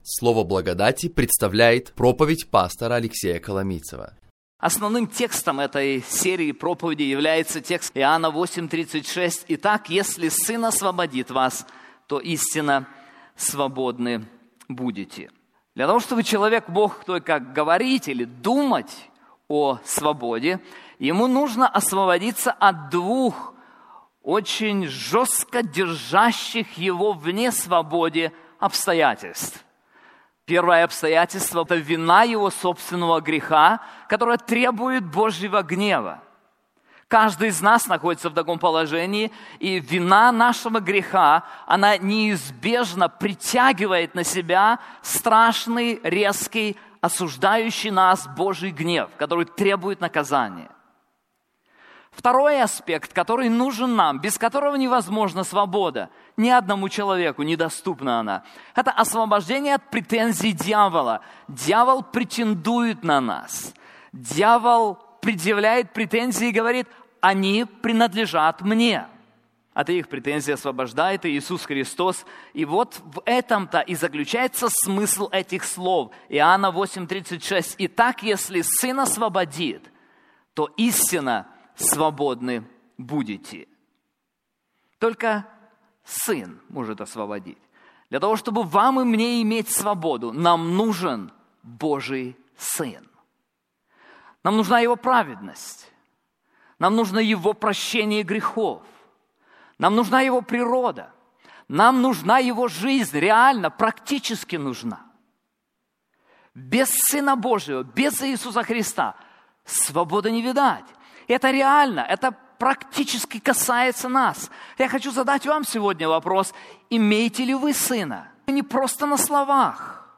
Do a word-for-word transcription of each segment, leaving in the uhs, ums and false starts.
Слово благодати представляет проповедь пастора Алексея Коломийцева. Основным текстом этой серии проповеди является текст Иоанна восемь тридцать шесть. «Итак, если Сын освободит вас, то истинно свободны будете». Для того, чтобы человек мог только говорить или думать о свободе, ему нужно освободиться от двух очень жестко держащих его вне свободы обстоятельств. Первое обстоятельство – это вина его собственного греха, которая требует Божьего гнева. Каждый из нас находится в таком положении, и вина нашего греха, она неизбежно притягивает на себя страшный, резкий, осуждающий нас Божий гнев, который требует наказания. Второй аспект, который нужен нам, без которого невозможна свобода, ни одному человеку недоступна она, это освобождение от претензий дьявола. Дьявол претендует на нас. Дьявол предъявляет претензии и говорит: они принадлежат мне. От их претензий освобождает Иисус Христос. И вот в этом-то и заключается смысл этих слов. Иоанна восемь тридцать шесть. «Итак, если Сын освободит, то истинно свободны будете». Только Сын может освободить. Для того, чтобы вам и мне иметь свободу, нам нужен Божий Сын. Нам нужна Его праведность. Нам нужно Его прощение грехов. Нам нужна Его природа. Нам нужна Его жизнь, реально, практически нужна. Без Сына Божьего, без Иисуса Христа свободы не видать. Это реально, это практически касается нас. Я хочу задать вам сегодня вопрос: имеете ли вы Сына? Не просто на словах.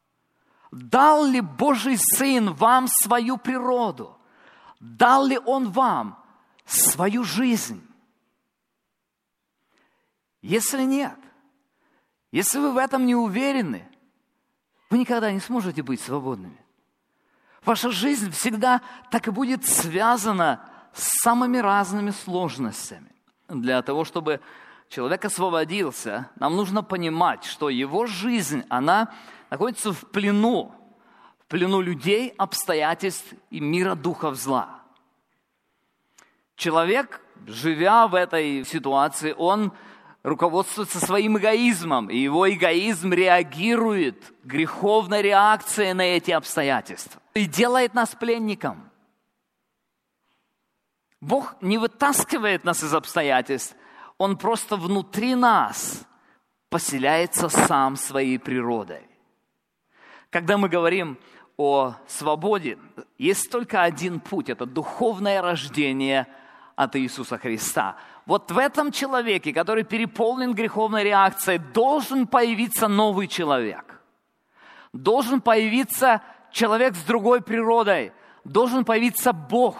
Дал ли Божий Сын вам свою природу? Дал ли Он вам свою жизнь? Если нет, если вы в этом не уверены, вы никогда не сможете быть свободными. Ваша жизнь всегда так и будет связана с самыми разными сложностями. Для того, чтобы человек освободился, нам нужно понимать, что его жизнь, она находится в плену, в плену людей, обстоятельств и мира духов зла. Человек, живя в этой ситуации, он руководствуется своим эгоизмом, и его эгоизм реагирует греховной реакцией на эти обстоятельства и делает нас пленником. Бог не вытаскивает нас из обстоятельств, Он просто внутри нас поселяется сам своей природой. Когда мы говорим о свободе, есть только один путь – это духовное рождение от Иисуса Христа. Вот в этом человеке, который переполнен греховной реакцией, должен появиться новый человек. Должен появиться человек с другой природой. Должен появиться Бог.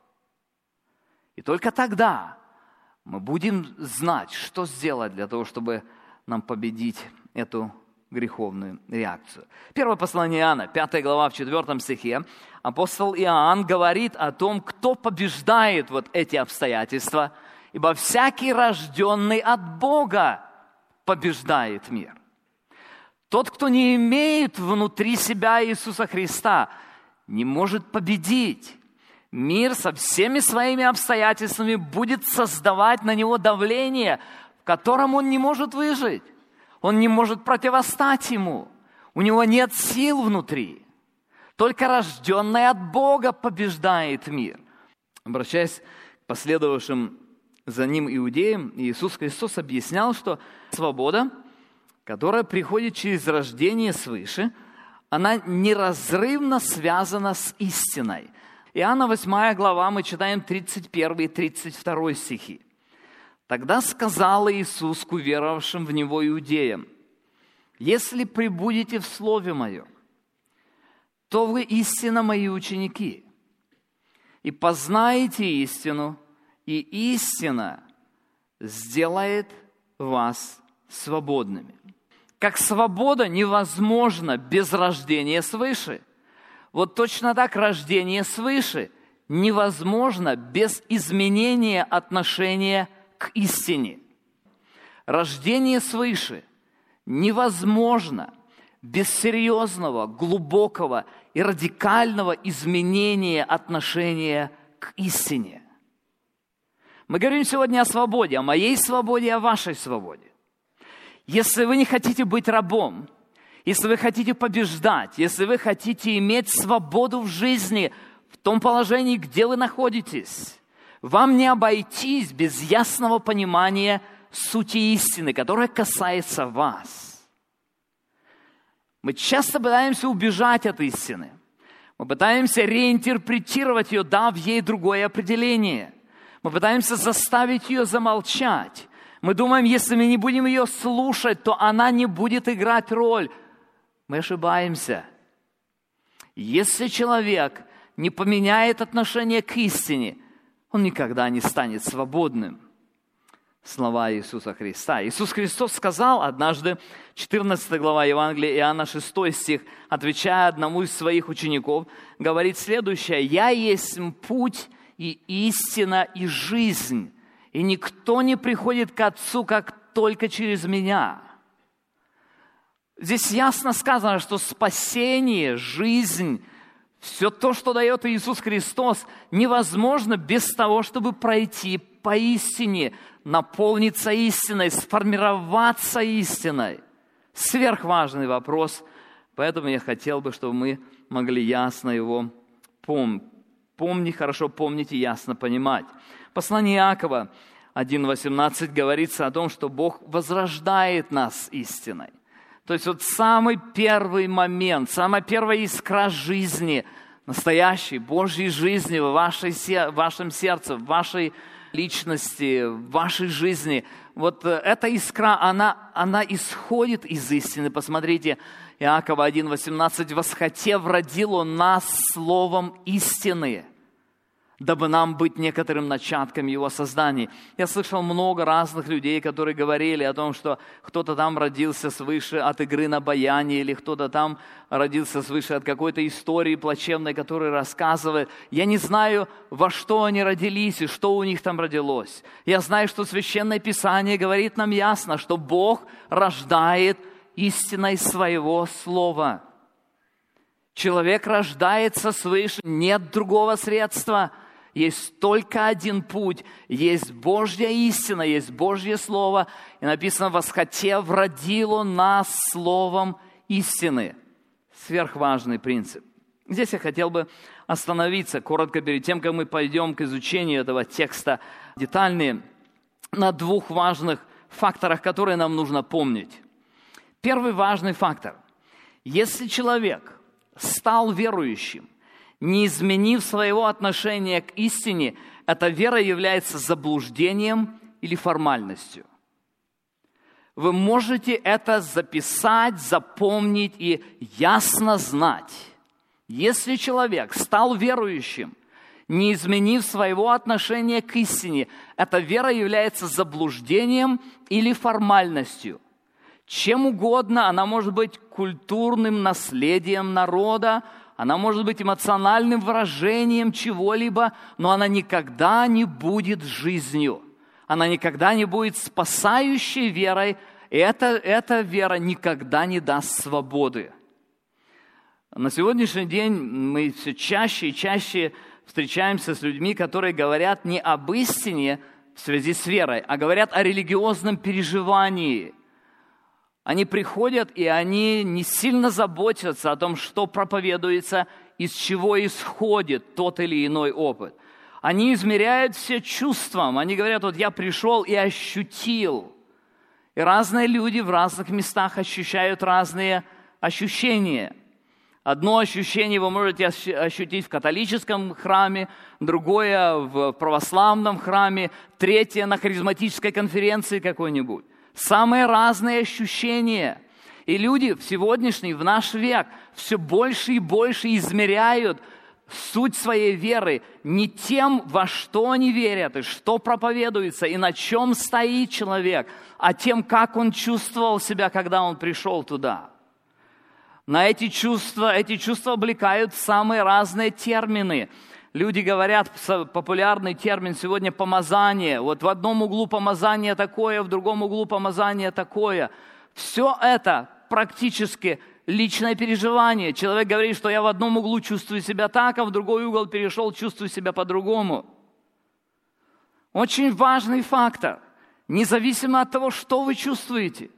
И только тогда мы будем знать, что сделать для того, чтобы нам победить эту греховную реакцию. Первое послание Иоанна, пятая глава, в четвертом стихе, апостол Иоанн говорит о том, кто побеждает вот эти обстоятельства, ибо всякий рожденный от Бога побеждает мир. Тот, кто не имеет внутри себя Иисуса Христа, не может победить. Мир со всеми своими обстоятельствами будет создавать на него давление, в котором он не может выжить. Он не может противостать ему. У него нет сил внутри. Только рожденный от Бога побеждает мир. Обращаясь к последовавшим за ним иудеям, Иисус Христос объяснял, что свобода, которая приходит через рождение свыше, она неразрывно связана с истиной. Иоанна восьмая глава, мы читаем тридцать первый и тридцать второй стихи. «Тогда сказал Иисус к уверовавшим в Него иудеям: если пребудете в Слове Моем, то вы истинно Мои ученики, и познаете истину, и истина сделает вас свободными». Как свобода невозможна без рождения свыше, вот точно так рождение свыше невозможно без изменения отношения к истине. Рождение свыше невозможно без серьезного, глубокого и радикального изменения отношения к истине. Мы говорим сегодня о свободе, о моей свободе, о вашей свободе. Если вы не хотите быть рабом, если вы хотите побеждать, если вы хотите иметь свободу в жизни, в том положении, где вы находитесь, вам не обойтись без ясного понимания сути истины, которая касается вас. Мы часто пытаемся убежать от истины. Мы пытаемся реинтерпретировать ее, дав ей другое определение. Мы пытаемся заставить ее замолчать. Мы думаем, если мы не будем ее слушать, то она не будет играть роль. Мы ошибаемся. Если человек не поменяет отношение к истине, он никогда не станет свободным. Слова Иисуса Христа. Иисус Христос сказал однажды, четырнадцатая глава Евангелия Иоанна, шестой стих, отвечая одному из своих учеников, говорит следующее: «Я есть путь и истина и жизнь, и никто не приходит к Отцу, как только через Меня». Здесь ясно сказано, что спасение, жизнь, все то, что дает Иисус Христос, невозможно без того, чтобы пройти по истине, наполниться истиной, сформироваться истиной. Сверхважный вопрос, поэтому я хотел бы, чтобы мы могли ясно его помнить. Помни, хорошо помнить и ясно понимать. Послание Иакова один восемнадцать говорится о том, что Бог возрождает нас истиной. То есть вот самый первый момент, самая первая искра жизни, настоящей Божьей жизни в, вашей, в вашем сердце, в вашей личности, в вашей жизни, вот эта искра, она, она исходит из истины. Посмотрите, Иакова один восемнадцать: «Восхотев, родил Он нас словом истины, дабы нам быть некоторым начатком Его создания». Я слышал много разных людей, которые говорили о том, что кто-то там родился свыше от игры на баяне, или кто-то там родился свыше от какой-то истории плачевной, которая рассказывает. Я не знаю, во что они родились и что у них там родилось. Я знаю, что Священное Писание говорит нам ясно, что Бог рождает истиной Своего Слова. Человек рождается свыше, нет другого средства. Есть только один путь, есть Божья истина, есть Божье Слово. И написано: «Восхотев, родил Он нас словом истины». Сверхважный принцип. Здесь я хотел бы остановиться коротко перед тем, как мы пойдем к изучению этого текста детальнее, на двух важных факторах, которые нам нужно помнить. Первый важный фактор. Если человек стал верующим, не изменив своего отношения к истине, эта вера является заблуждением или формальностью. Вы можете это записать, запомнить и ясно знать. Если человек стал верующим, не изменив своего отношения к истине, эта вера является заблуждением или формальностью. Чем угодно, она может быть культурным наследием народа, она может быть эмоциональным выражением чего-либо, но она никогда не будет жизнью. Она никогда не будет спасающей верой, и эта, эта вера никогда не даст свободы. На сегодняшний день мы все чаще и чаще встречаемся с людьми, которые говорят не об истине в связи с верой, а говорят о религиозном переживании. Они приходят, и они не сильно заботятся о том, что проповедуется, из чего исходит тот или иной опыт. Они измеряют все чувством. Они говорят: вот я пришел и ощутил. И разные люди в разных местах ощущают разные ощущения. Одно ощущение вы можете ощутить в католическом храме, другое в православном храме, третье на харизматической конференции какой-нибудь. Самые разные ощущения. И люди в сегодняшний, в наш век, все больше и больше измеряют суть своей веры не тем, во что они верят, и что проповедуется, и на чем стоит человек, а тем, как он чувствовал себя, когда он пришел туда. На эти чувства, эти чувства облекают самые разные термины. Люди говорят, популярный термин сегодня помазание. Вот в одном углу помазание такое, в другом углу помазание такое. Все это практически личное переживание. Человек говорит, что я в одном углу чувствую себя так, а в другой угол перешел, чувствую себя по-другому. Очень важный фактор. Независимо от того, что вы чувствуете.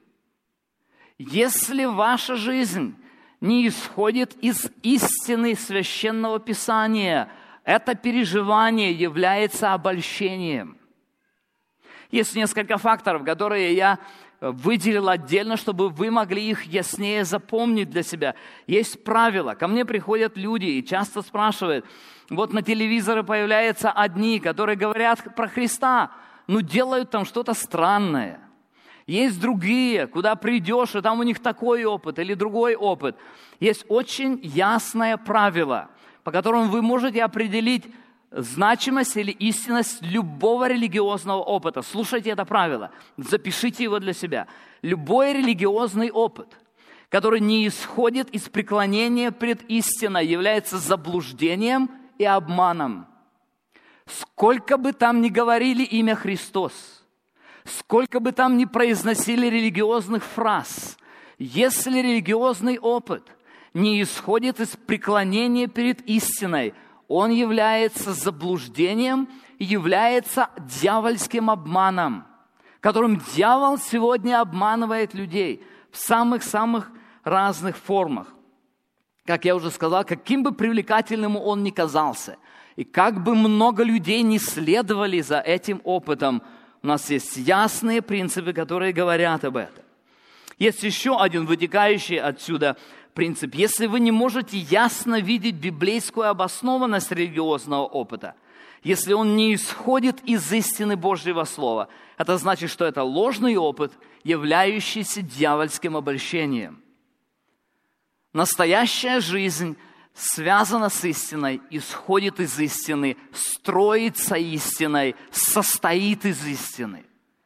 Если ваша жизнь не исходит из истины Священного Писания, это переживание является обольщением. Есть несколько факторов, которые я выделил отдельно, чтобы вы могли их яснее запомнить для себя. Есть правила. Ко мне приходят люди и часто спрашивают, вот на телевизоре появляются одни, которые говорят про Христа, но делают там что-то странное. Есть другие, куда придешь, и там у них такой опыт или другой опыт. Есть очень ясное правило, по которому вы можете определить значимость или истинность любого религиозного опыта. Слушайте это правило, запишите его для себя. Любой религиозный опыт, который не исходит из преклонения пред истиной, является заблуждением и обманом. Сколько бы там ни говорили имя Христос, сколько бы там ни произносили религиозных фраз, если религиозный опыт не исходит из преклонения перед истиной, он является заблуждением и является дьявольским обманом, которым дьявол сегодня обманывает людей в самых-самых разных формах. Как я уже сказал, каким бы привлекательным он ни казался, и как бы много людей не следовали за этим опытом, у нас есть ясные принципы, которые говорят об этом. Есть еще один вытекающий отсюда принцип. Если вы не можете ясно видеть библейскую обоснованность религиозного опыта, если он не исходит из истины Божьего Слова, это значит, что это ложный опыт, являющийся дьявольским обольщением. Настоящая жизнь связана с истиной, исходит из истины, строится истиной, состоит из истины.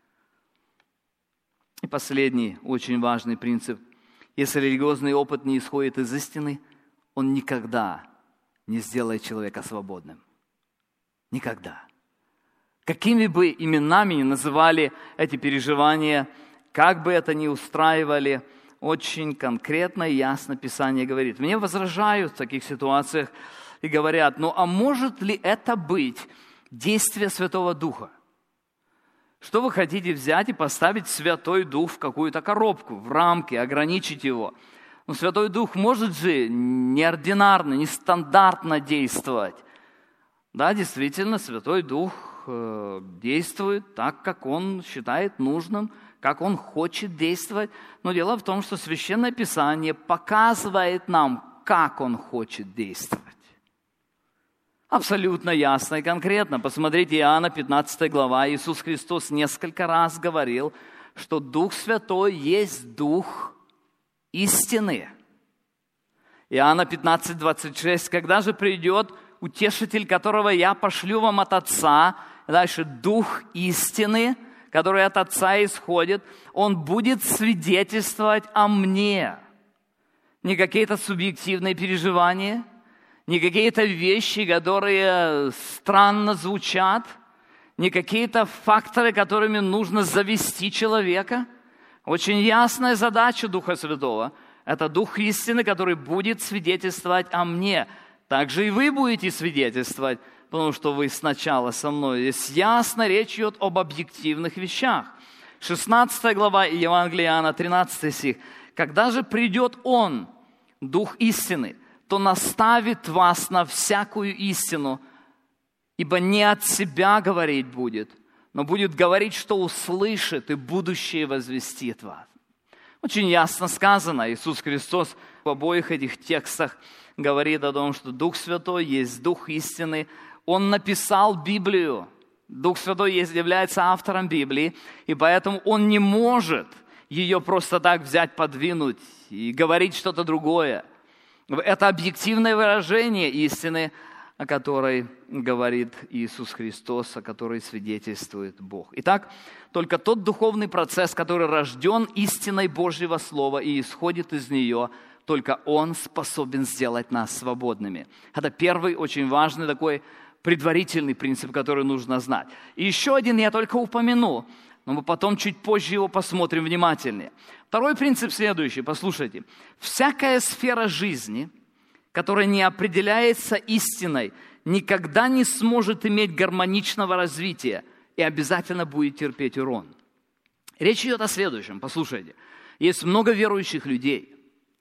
И последний очень важный принцип. Если религиозный опыт не исходит из истины, он никогда не сделает человека свободным. Никогда. Какими бы именами ни называли эти переживания, как бы это ни устраивали, очень конкретно и ясно Писание говорит. Мне возражают в таких ситуациях и говорят, ну а может ли это быть действие Святого Духа? Что вы хотите взять и поставить Святой Дух в какую-то коробку, в рамки, ограничить его? Но Святой Дух может же неординарно, нестандартно действовать. Да, действительно, Святой Дух э, действует так, как Он считает нужным, как Он хочет действовать. Но дело в том, что Священное Писание показывает нам, как Он хочет действовать. Абсолютно ясно и конкретно. Посмотрите, Иоанна пятнадцатая глава. Иисус Христос несколько раз говорил, что Дух Святой есть Дух истины. Иоанна пятнадцать двадцать шесть. Когда же придет Утешитель, которого я пошлю вам от Отца, дальше Дух истины, который от Отца исходит, Он будет свидетельствовать о мне. Не какие-то субъективные переживания, не какие-то вещи, которые странно звучат, не какие-то факторы, которыми нужно завести человека. Очень ясная задача Духа Святого – это Дух истины, который будет свидетельствовать о мне. Также и вы будете свидетельствовать, потому что вы сначала со мной. Здесь ясно речь идет об объективных вещах. шестнадцатая глава Евангелия Иоанна, тринадцатый стих. «Когда же придет Он, Дух истины, то наставит вас на всякую истину, ибо не от себя говорить будет, но будет говорить, что услышит, и будущее возвестит вас». Очень ясно сказано. Иисус Христос в обоих этих текстах говорит о том, что Дух Святой есть Дух истины. Он написал Библию. Дух Святой является автором Библии, и поэтому Он не может ее просто так взять, подвинуть и говорить что-то другое. Это объективное выражение истины, о которой говорит Иисус Христос, о которой свидетельствует Бог. Итак, только тот духовный процесс, который рожден истиной Божьего Слова и исходит из нее, только Он способен сделать нас свободными. Это первый очень важный такой предварительный принцип, который нужно знать. И еще один я только упомяну. но мы потом чуть позже его посмотрим внимательнее. Второй принцип следующий, послушайте. Всякая сфера жизни, которая не определяется истиной, никогда не сможет иметь гармоничного развития и обязательно будет терпеть урон. Речь идет о следующем, послушайте. Есть много верующих людей.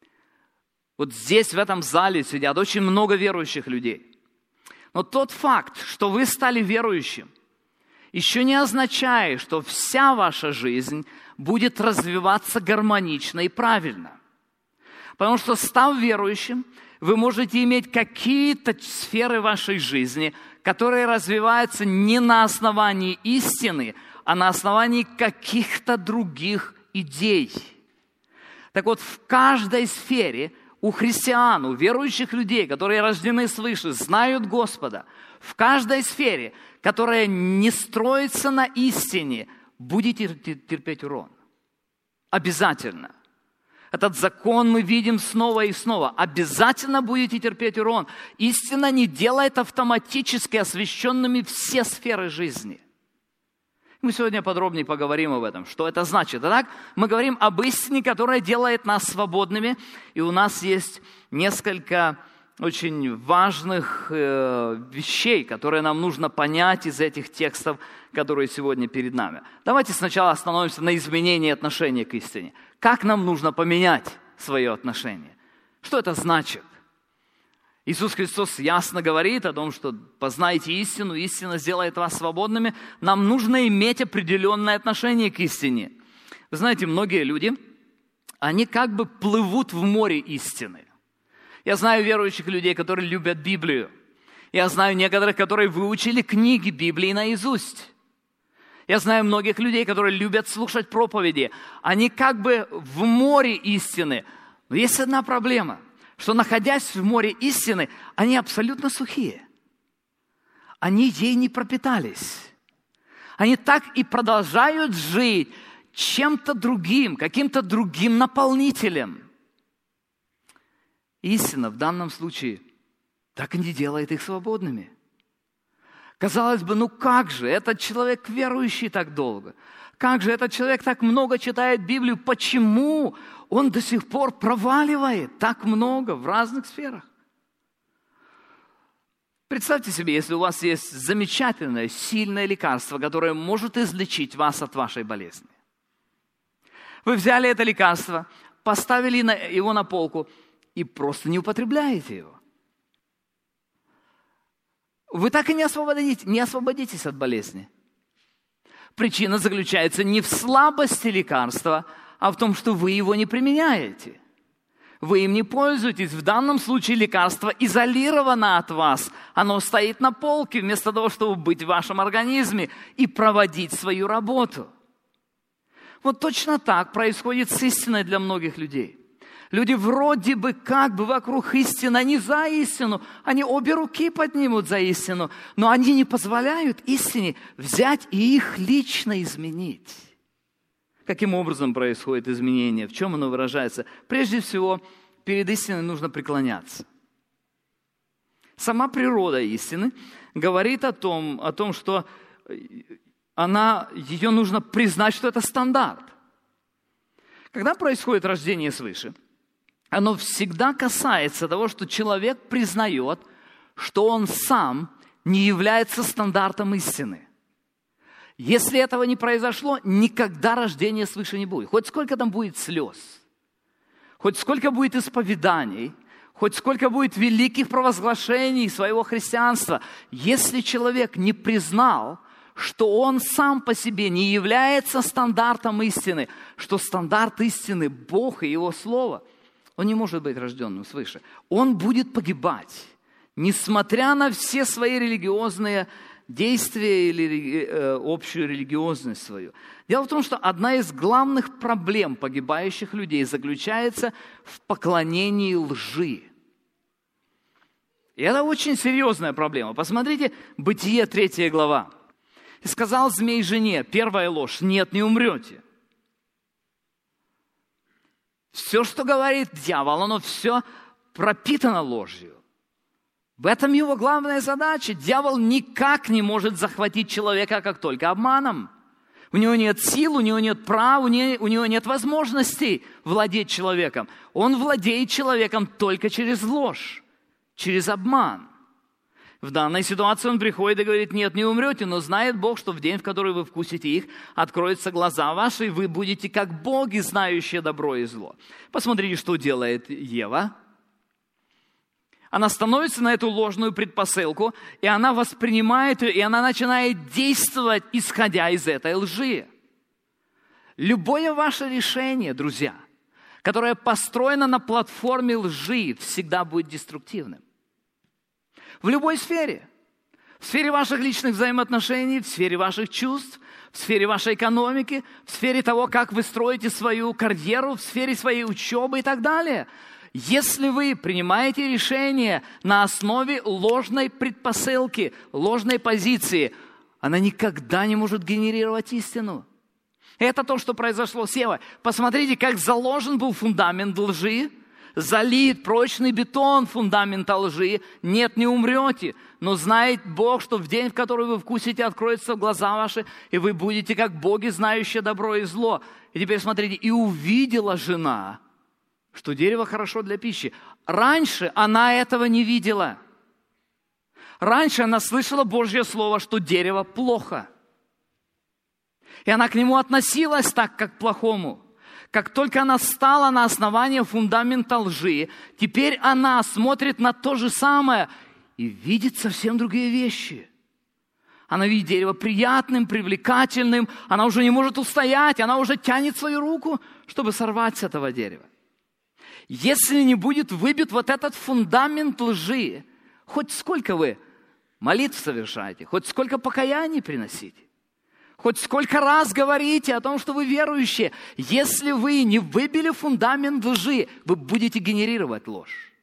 Вот здесь, в этом зале сидят очень много верующих людей. Но тот факт, что вы стали верующим, еще не означает, что вся ваша жизнь будет развиваться гармонично и правильно. Потому что, став верующим, вы можете иметь какие-то сферы вашей жизни, которые развиваются не на основании истины, а на основании каких-то других идей. Так вот, в каждой сфере у христиан, у верующих людей, которые рождены свыше, знают Господа, в каждой сфере, которая не строится на истине, будете терпеть урон. Обязательно. Этот закон мы видим снова и снова. Обязательно будете терпеть урон. Истина не делает автоматически освященными все сферы жизни. Мы сегодня подробнее поговорим об этом, что это значит. Итак, мы говорим об истине, которая делает нас свободными. И у нас есть несколько очень важных э, вещей, которые нам нужно понять из этих текстов, которые сегодня перед нами. Давайте сначала остановимся на изменении отношения к истине. Как нам нужно поменять свое отношение? Что это значит? Иисус Христос ясно говорит о том, что познайте истину, истина сделает вас свободными. Нам нужно иметь определенное отношение к истине. Вы знаете, многие люди, они как бы плывут в море истины. Я знаю верующих людей, которые любят Библию. Я знаю некоторых, которые выучили книги Библии наизусть. Я знаю многих людей, которые любят слушать проповеди. Они как бы в море истины. Но есть одна проблема, что, находясь в море истины, они абсолютно сухие. Они ей не пропитались. Они так и продолжают жить чем-то другим, каким-то другим наполнителем. Истина в данном случае так и не делает их свободными. Казалось бы, ну как же, этот человек верующий так долго? Как же этот человек так много читает Библию? Почему он до сих пор проваливает так много в разных сферах? Представьте себе, если у вас есть замечательное, сильное лекарство, которое может излечить вас от вашей болезни. Вы взяли это лекарство, поставили его на полку и просто не употребляете его. Вы так и не освободитесь, не освободитесь от болезни. Причина заключается не в слабости лекарства, а в том, что вы его не применяете. Вы им не пользуетесь. В данном случае лекарство изолировано от вас. Оно стоит на полке вместо того, чтобы быть в вашем организме и проводить свою работу. Вот точно так происходит с истиной для многих людей. Люди вроде бы как бы вокруг истины, они за истину, они обе руки поднимут за истину, но они не позволяют истине взять и их лично изменить. Каким образом происходит изменение? В чем оно выражается? Прежде всего, перед истиной нужно преклоняться. Сама природа истины говорит о том, о том, что она, ее нужно признать, что это стандарт. Когда происходит рождение свыше, оно всегда касается того, что человек признает, что он сам не является стандартом истины. Если этого не произошло, никогда рождения свыше не будет. Хоть сколько там будет слез, хоть сколько будет исповеданий, хоть сколько будет великих провозглашений своего христианства, если человек не признал, что он сам по себе не является стандартом истины, что стандарт истины – Бог и Его Слово, он не может быть рожденным свыше. Он будет погибать, несмотря на все свои религиозные действия или э, общую религиозность свою. Дело в том, что одна из главных проблем погибающих людей заключается в поклонении лжи. И это очень серьезная проблема. Посмотрите, Бытие, третья глава. «И сказал змей жене, первая ложь, нет, не умрете». Все, что говорит дьявол, оно все пропитано ложью. В этом его главная задача. Дьявол никак не может захватить человека, как только обманом. У него нет сил, у него нет прав, у него, у него нет возможностей владеть человеком. Он владеет человеком только через ложь, через обман. В данной ситуации он приходит и говорит: нет, не умрете, но знает Бог, что в день, в который вы вкусите их, откроются глаза ваши, и вы будете как боги, знающие добро и зло. Посмотрите, что делает Ева. Она становится на эту ложную предпосылку, и она воспринимает ее, и она начинает действовать, исходя из этой лжи. Любое ваше решение, друзья, которое построено на платформе лжи, всегда будет деструктивным. В любой сфере. В сфере ваших личных взаимоотношений, в сфере ваших чувств, в сфере вашей экономики, в сфере того, как вы строите свою карьеру, в сфере своей учебы и так далее. Если вы принимаете решение на основе ложной предпосылки, ложной позиции, она никогда не может генерировать истину. Это то, что произошло с Евой. Посмотрите, как заложен был фундамент лжи, залит прочный бетон фундамента лжи. Нет, не умрете, но знает Бог, что в день, в который вы вкусите, откроются глаза ваши, и вы будете как боги, знающие добро и зло. И теперь смотрите, и увидела жена, что дерево хорошо для пищи. Раньше она этого не видела. Раньше она слышала Божье Слово, что дерево плохо. И она к нему относилась так, как к плохому. Как только она стала на основании фундамента лжи, теперь она смотрит на то же самое и видит совсем другие вещи. Она видит дерево приятным, привлекательным, она уже не может устоять, она уже тянет свою руку, чтобы сорвать с этого дерева. Если не будет выбит вот этот фундамент лжи, хоть сколько вы молитв совершаете, хоть сколько покаяний приносите, хоть сколько раз говорите о том, что вы верующие, если вы не выбили фундамент лжи, вы будете генерировать ложь.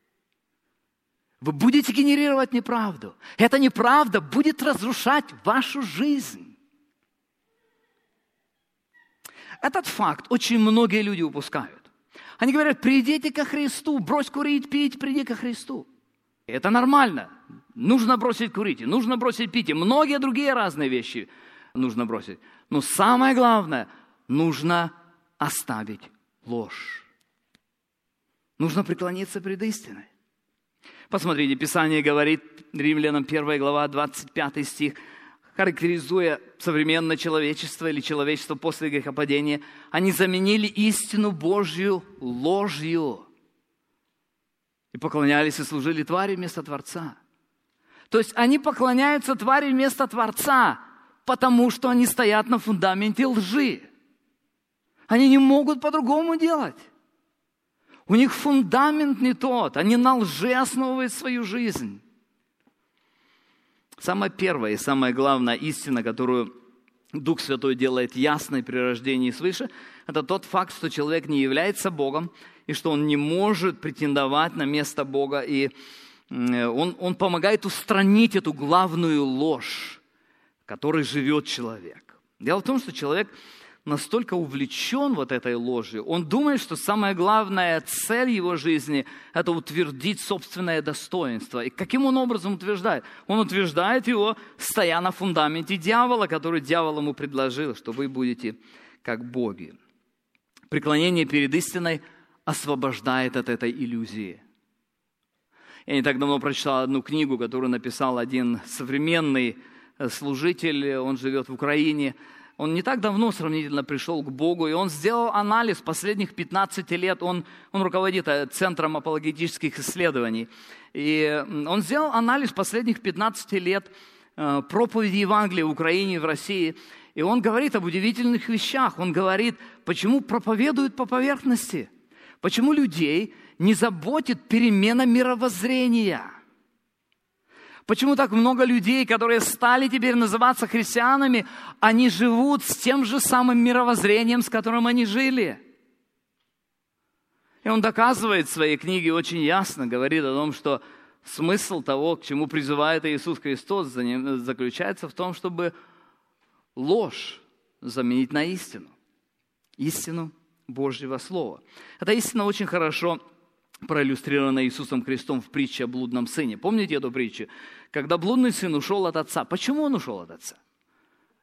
Вы будете генерировать неправду. Эта неправда будет разрушать вашу жизнь. Этот факт очень многие люди упускают. Они говорят: придите ко Христу, брось курить, пить, приди ко Христу. Это нормально. Нужно бросить курить, нужно бросить пить, и многие другие разные вещи нужно бросить. Но самое главное, нужно оставить ложь. Нужно преклониться пред истиной. Посмотрите, Писание говорит, Римлянам первая глава, двадцать пятый стих, характеризуя современное человечество или человечество после грехопадения, они заменили истину Божью ложью и поклонялись и служили твари вместо Творца. То есть они поклоняются твари вместо Творца, потому что они стоят на фундаменте лжи. Они не могут по-другому делать. У них фундамент не тот. Они на лжи основывают свою жизнь. Самая первая и самая главная истина, которую Дух Святой делает ясной при рождении свыше, это тот факт, что человек не является Богом, и что он не может претендовать на место Бога. И он, он помогает устранить эту главную ложь, в которой живет человек. Дело в том, что человек настолько увлечен вот этой ложью, он думает, что самая главная цель его жизни – это утвердить собственное достоинство. И каким он образом утверждает? Он утверждает его, стоя на фундаменте дьявола, который дьявол ему предложил, что вы будете как боги. Преклонение перед истиной освобождает от этой иллюзии. Я не так давно прочитал одну книгу, которую написал один современный служитель, он живет в Украине. Он не так давно сравнительно пришел к Богу, и он сделал анализ последних пятнадцати лет. Он, он руководит Центром апологетических исследований. И он сделал анализ последних пятнадцати лет проповеди Евангелия в Украине и в России. И он говорит об удивительных вещах. Он говорит, почему проповедуют по поверхности, почему людей не заботит перемена мировоззрения. Почему так много людей, которые стали теперь называться христианами, они живут с тем же самым мировоззрением, с которым они жили? И он доказывает в своей книге очень ясно, говорит о том, что смысл того, к чему призывает Иисус Христос, заключается в том, чтобы ложь заменить на истину. Истину Божьего Слова. Эта истина очень хорошо проиллюстрирована Иисусом Христом в притче о блудном сыне. Помните эту притчу? Когда блудный сын ушел от отца. Почему он ушел от отца?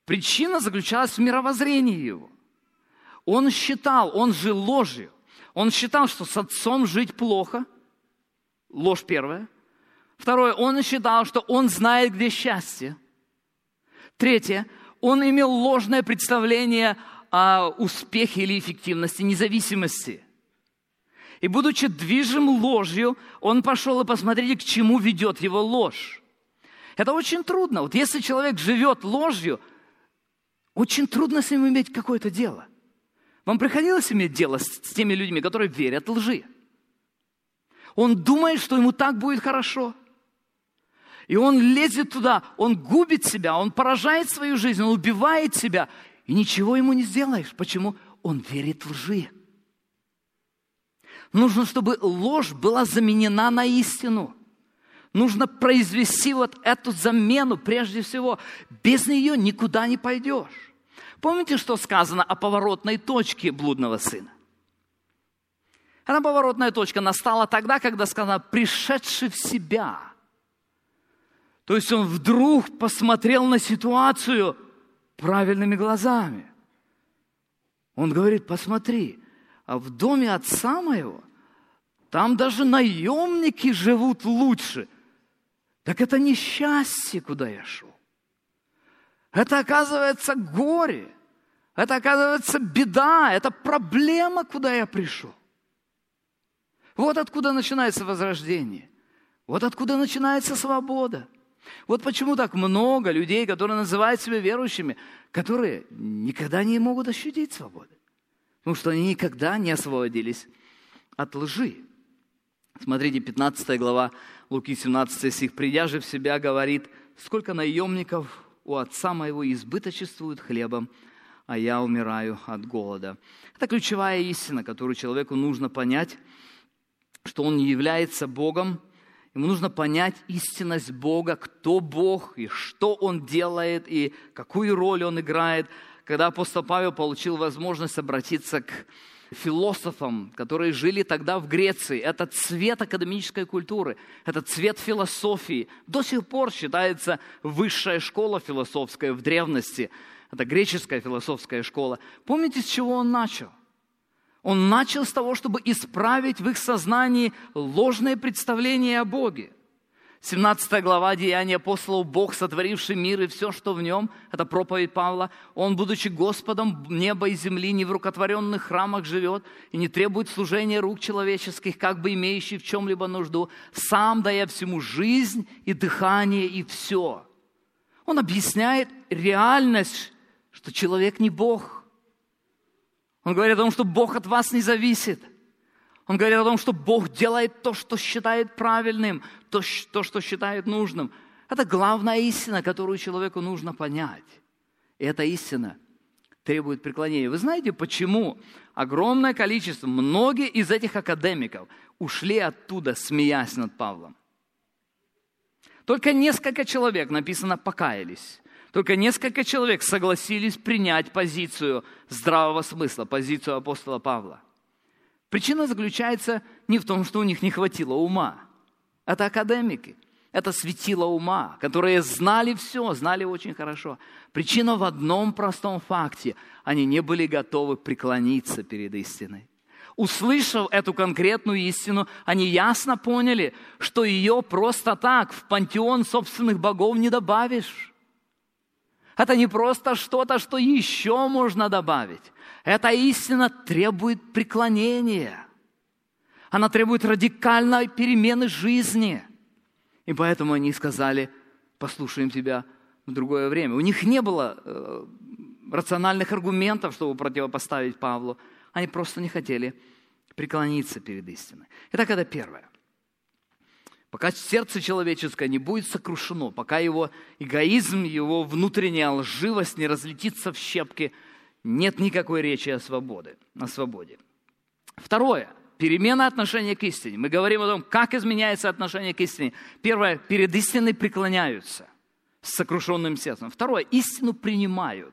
Причина заключалась в мировоззрении его. Он считал, он жил ложью. Он считал, что с отцом жить плохо. Ложь первая. Второе, он считал, что он знает, где счастье. Третье, он имел ложное представление о успехе или эффективности, независимости. И будучи движим ложью, он пошел и посмотрите, к чему ведет его ложь. Это очень трудно. Вот если человек живет ложью, очень трудно с ним иметь какое-то дело. Вам приходилось иметь дело с, с теми людьми, которые верят лжи? Он думает, что ему так будет хорошо. И он лезет туда, он губит себя, он поражает свою жизнь, он убивает себя. И ничего ему не сделаешь. Почему? Он верит лжи. Нужно, чтобы ложь была заменена на истину. Нужно произвести вот эту замену прежде всего. Без нее никуда не пойдешь. Помните, что сказано о поворотной точке блудного сына? Эта поворотная точка настала тогда, когда сказано «пришедший в себя». То есть он вдруг посмотрел на ситуацию правильными глазами. Он говорит, посмотри, а в доме отца моего там даже наемники живут лучше. Так это не счастье, куда я шел. Это, оказывается, горе. Это, оказывается, беда. Это проблема, куда я пришел. Вот откуда начинается возрождение. Вот откуда начинается свобода. Вот почему так много людей, которые называют себя верующими, которые никогда не могут ощутить свободу. Потому что они никогда не освободились от лжи. Смотрите, пятнадцатая глава, Луки семнадцатый стих. «Придя же в себя, говорит, сколько наемников у отца моего избыточествуют хлебом, а я умираю от голода». Это ключевая истина, которую человеку нужно понять, что он не является Богом. Ему нужно понять истинность Бога, кто Бог, и что Он делает, и какую роль Он играет. Когда апостол Павел получил возможность обратиться к философам, которые жили тогда в Греции, это цвет академической культуры, это цвет философии. До сих пор считается высшая школа философская в древности. Это греческая философская школа. Помните, с чего он начал? Он начал с того, чтобы исправить в их сознании ложное представление о Боге. семнадцатая глава Деяния апостолов, Бог, сотворивший мир и все, что в нем, это проповедь Павла. Он, будучи Господом неба и земли, не в рукотворенных храмах живет и не требует служения рук человеческих, как бы имеющий в чем-либо нужду, сам дая всему жизнь и дыхание и все. Он объясняет реальность, что человек не Бог. Он говорит о том, что Бог от вас не зависит. Он говорит о том, что Бог делает то, что считает правильным, то, то, что считает нужным. Это главная истина, которую человеку нужно понять. И эта истина требует преклонения. Вы знаете, почему огромное количество, многие из этих академиков ушли оттуда, смеясь над Павлом? Только несколько человек, написано, покаялись. Только несколько человек согласились принять позицию здравого смысла, позицию апостола Павла. Причина заключается не в том, что у них не хватило ума. Это академики, это светило ума, которые знали все, знали очень хорошо. Причина в одном простом факте. Они не были готовы преклониться перед истиной. Услышав эту конкретную истину, они ясно поняли, что ее просто так в пантеон собственных богов не добавишь. Это не просто что-то, что еще можно добавить. Эта истина требует преклонения. Она требует радикальной перемены жизни. И поэтому они сказали, послушаем тебя в другое время. У них не было э, рациональных аргументов, чтобы противопоставить Павлу. Они просто не хотели преклониться перед истиной. Итак, это первое. Пока сердце человеческое не будет сокрушено, пока его эгоизм, его внутренняя лживость не разлетится в щепки, нет никакой речи о свободе, о свободе. Второе. Перемена отношения к истине. Мы говорим о том, как изменяется отношение к истине. Первое. Перед истиной преклоняются с сокрушенным сердцем. Второе. Истину принимают.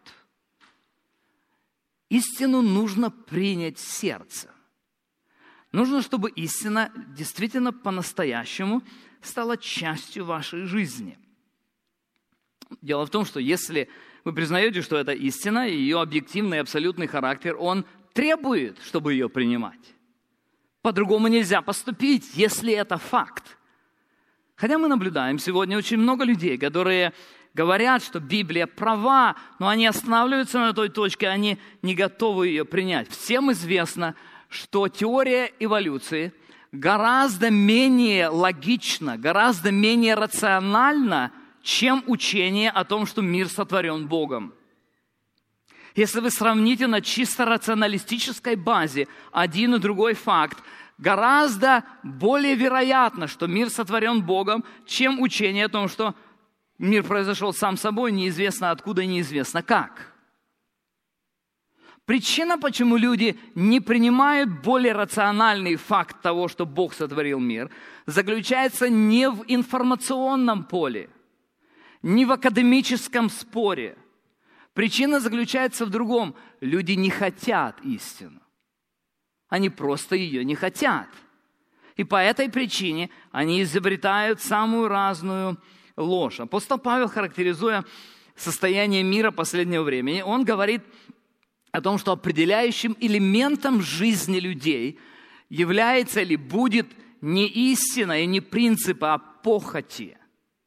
Истину нужно принять в сердце. Нужно, чтобы истина действительно по-настоящему стала частью вашей жизни. Дело в том, что если Вы признаете, что это истина, и ее объективный и абсолютный характер, он требует, чтобы ее принимать. По-другому нельзя поступить, если это факт. Хотя мы наблюдаем сегодня очень много людей, которые говорят, что Библия права, но они останавливаются на той точке, они не готовы ее принять. Всем известно, что теория эволюции гораздо менее логична, гораздо менее рациональна, чем учение о том, что мир сотворен Богом. Если вы сравните на чисто рационалистической базе один и другой факт, гораздо более вероятно, что мир сотворен Богом, чем учение о том, что мир произошел сам собой, неизвестно откуда, неизвестно как. Причина, почему люди не принимают более рациональный факт того, что Бог сотворил мир, заключается не в информационном поле, не в академическом споре. Причина заключается в другом. Люди не хотят истину. Они просто ее не хотят. И по этой причине они изобретают самую разную ложь. Апостол Павел, характеризуя состояние мира последнего времени, он говорит о том, что определяющим элементом жизни людей является или будет не истина и не принципы, а похоти.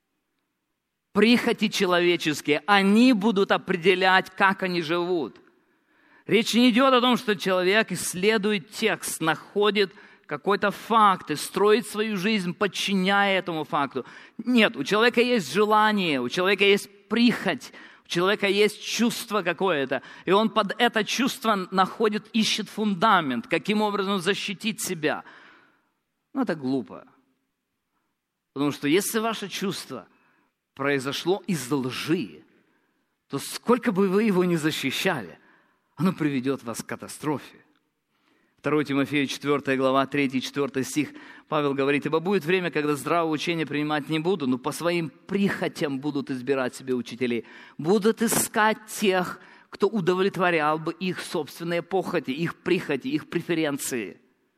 Прихоти человеческие, они будут определять, как они живут. Речь не идет о том, что человек исследует текст, находит какой-то факт и строит свою жизнь, подчиняя этому факту. Нет, у человека есть желание, у человека есть прихоть, у человека есть чувство какое-то, и он под это чувство находит, ищет фундамент, каким образом защитить себя. Ну, это глупо. Потому что если ваше чувство произошло из лжи, то сколько бы вы его ни защищали, оно приведет вас к катастрофе. второе Тимофею четвёртая глава, третий и четвёртый стих, Павел говорит: «Ибо будет время, когда здравого учения принимать не буду, но по своим прихотям будут избирать себе учителей, будут искать тех, кто удовлетворял бы их собственные похоти, их прихоти, их преференции.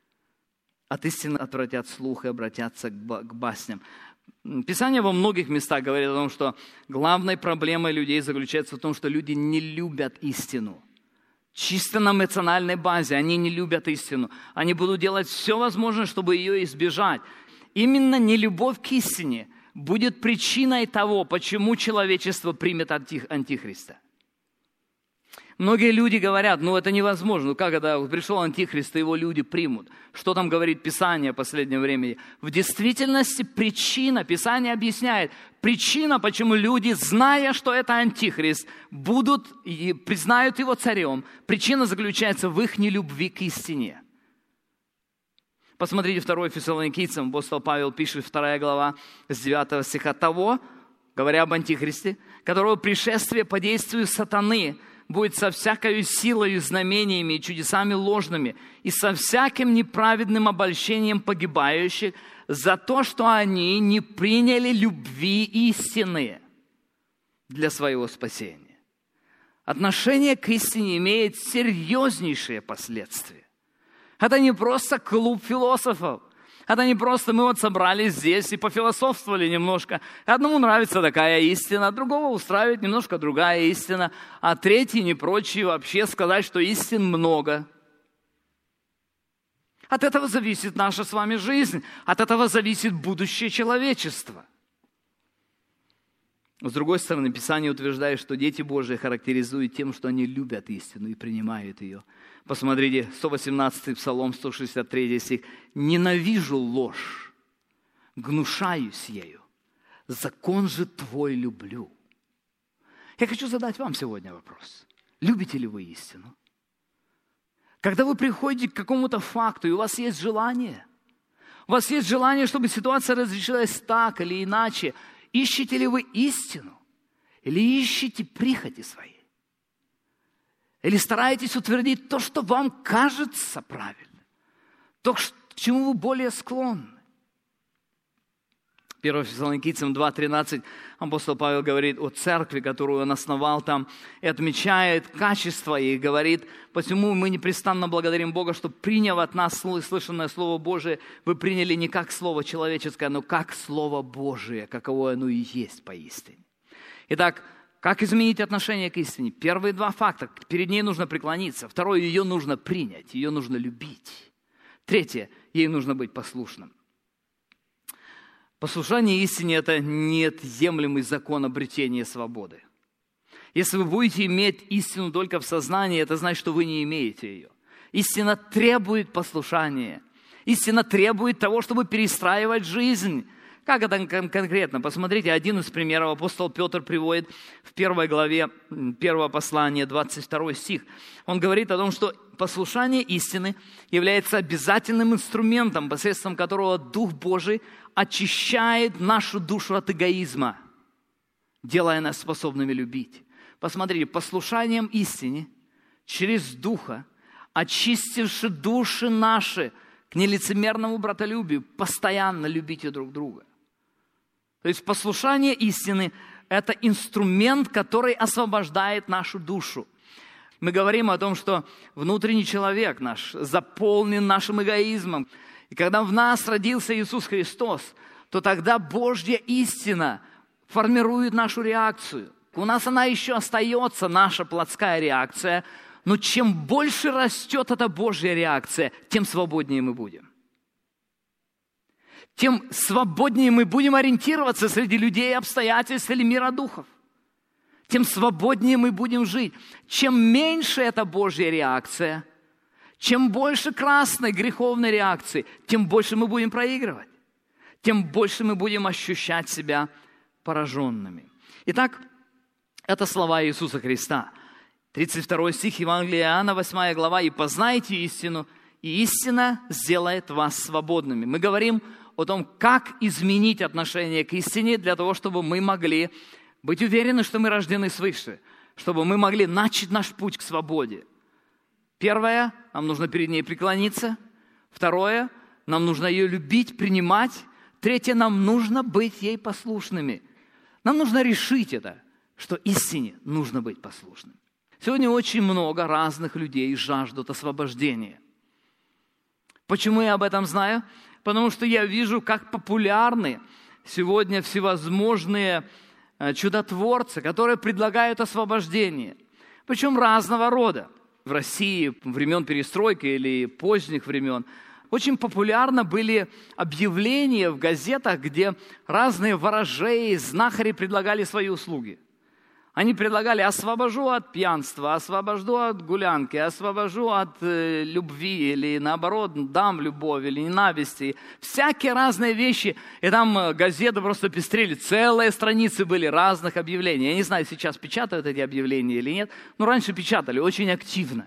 От истины отвратят слух и обратятся к басням». Писание во многих местах говорит о том, что главной проблемой людей заключается в том, что люди не любят истину. Чисто на эмоциональной базе они не любят истину. Они будут делать все возможное, чтобы ее избежать. Именно нелюбовь к истине будет причиной того, почему человечество примет антихриста. Многие люди говорят: ну это невозможно, ну как, когда пришел антихрист, и его люди примут? Что там говорит Писание в последнее время? В действительности причина, Писание объясняет, причина, почему люди, зная, что это антихрист, будут и признают его царем, причина заключается в их нелюбви к истине. Посмотрите второе Фессалоникийцам, апостол Павел пишет, вторая глава, с девятого стиха: «Того, говоря об антихристе, которого пришествие по действию сатаны будет со всякою силою, знамениями и чудесами ложными, и со всяким неправедным обольщением погибающих за то, что они не приняли любви истины для своего спасения». Отношение к истине имеет серьезнейшие последствия. Это не просто клуб философов. Это не просто мы вот собрались здесь и пофилософствовали немножко. Одному нравится такая истина, другого устраивает немножко другая истина, а третий не прочь вообще сказать, что истин много. От этого зависит наша с вами жизнь, от этого зависит будущее человечества. С другой стороны, Писание утверждает, что дети Божии характеризуют тем, что они любят истину и принимают ее. Посмотрите, сто восемнадцатый Псалом, сто шестьдесят третий стих. «Ненавижу ложь, гнушаюсь ею, закон же твой люблю». Я хочу задать вам сегодня вопрос. Любите ли вы истину? Когда вы приходите к какому-то факту, и у вас есть желание, у вас есть желание, чтобы ситуация разрешилась так или иначе, ищете ли вы истину? Или ищете прихоти свои? Или стараетесь утвердить то, что вам кажется правильным? То, к чему вы более склонны? первое Фессалоникийцам два тринадцать апостол Павел говорит о церкви, которую он основал там, и отмечает качества и говорит: «Посему мы непрестанно благодарим Бога, что, приняв от нас слышанное Слово Божие, вы приняли не как Слово человеческое, но как Слово Божие, каково оно и есть поистине». Итак, Как изменить отношение к истине? Первые два факта. Перед ней нужно преклониться. Второе, ее нужно принять, ее нужно любить. Третье, ей нужно быть послушным. Послушание истине – это неотъемлемый закон обретения свободы. Если вы будете иметь истину только в сознании, это значит, что вы не имеете ее. Истина требует послушания. Истина требует того, чтобы перестраивать жизнь. Как это конкретно? Посмотрите, один из примеров апостол Петр приводит в первой главе первого послания, двадцать второй стих. Он говорит о том, что послушание истины является обязательным инструментом, посредством которого Дух Божий очищает нашу душу от эгоизма, делая нас способными любить. Посмотрите, послушанием истине через Духа, очистивши души наши к нелицемерному братолюбию, постоянно любите друг друга. То есть послушание истины – это инструмент, который освобождает нашу душу. Мы говорим о том, что внутренний человек наш заполнен нашим эгоизмом. И когда в нас родился Иисус Христос, то тогда Божья истина формирует нашу реакцию. У нас она еще остается, наша плотская реакция, но чем больше растет эта Божья реакция, тем свободнее мы будем. Тем свободнее мы будем ориентироваться среди людей и обстоятельств или мира духов. Тем свободнее мы будем жить. Чем меньше эта Божья реакция, чем больше красной греховной реакции, тем больше мы будем проигрывать. Тем больше мы будем ощущать себя пораженными. Итак, это слова Иисуса Христа. тридцать второй стих Евангелия Иоанна, восьмая глава. «И познайте истину, и истина сделает вас свободными». Мы говорим о том, как изменить отношение к истине для того, чтобы мы могли быть уверены, что мы рождены свыше, чтобы мы могли начать наш путь к свободе. Первое, нам нужно перед ней преклониться. Второе, нам нужно ее любить, принимать. Третье, нам нужно быть ей послушными. Нам нужно решить это, что истине нужно быть послушным. Сегодня очень много разных людей жаждут освобождения. Почему я об этом знаю? Потому что я вижу, как популярны сегодня всевозможные чудотворцы, которые предлагают освобождение. Причем разного рода. В России времен перестройки или поздних времен очень популярны были объявления в газетах, где разные ворожеи, знахари предлагали свои услуги. Они предлагали: освобожу от пьянства, освобожу от гулянки, освобожу от э, любви, или наоборот, дам любовь, или ненависти. Всякие разные вещи. И там газеты просто пестрели. Целые страницы были разных объявлений. Я не знаю, сейчас печатают эти объявления или нет, но раньше печатали очень активно.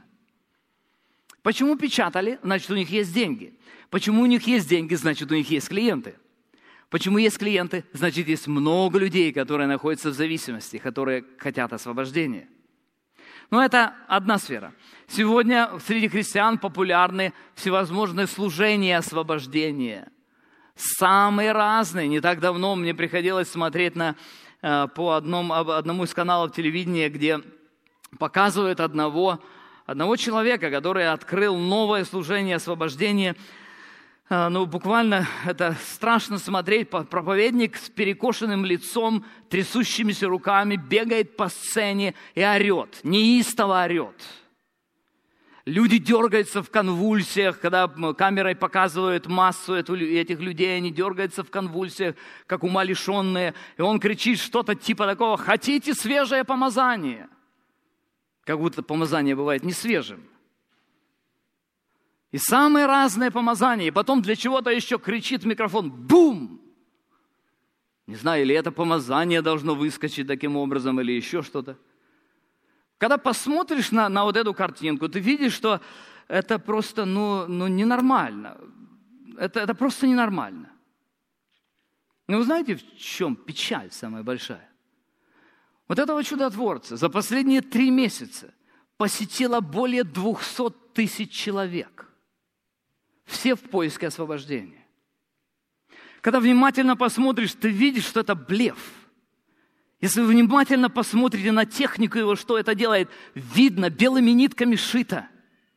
Почему печатали? Значит, у них есть деньги. Почему у них есть деньги? Значит, у них есть клиенты. Почему есть клиенты? Значит, есть много людей, которые находятся в зависимости, которые хотят освобождения. Но это одна сфера. Сегодня среди христиан популярны всевозможные служения освобождения. Самые разные. Не так давно мне приходилось смотреть на, по одному, одному из каналов телевидения, где показывают одного, одного человека, который открыл новое служение освобождения. Ну, буквально это страшно смотреть. Проповедник с перекошенным лицом, трясущимися руками, бегает по сцене и орет, неистово орет. Люди дергаются в конвульсиях, когда камерой показывают массу этих людей, они дергаются в конвульсиях, как умалишенные. И он кричит что-то типа такого: «Хотите свежее помазание?» Как будто помазание бывает не свежим. И самые разные помазания. И потом для чего-то еще кричит в микрофон: «Бум!» Не знаю, или это помазание должно выскочить таким образом, или еще что-то. Когда посмотришь на, на вот эту картинку, ты видишь, что это просто ну, ну, ненормально. Это, это просто ненормально. Но вы знаете, в чем печаль самая большая? Вот этого чудотворца за последние три месяца посетило более двухсот тысяч человек. Все в поиске освобождения. Когда внимательно посмотришь, ты видишь, что это блеф. Если вы внимательно посмотрите на технику его, что это делает, видно, белыми нитками шито.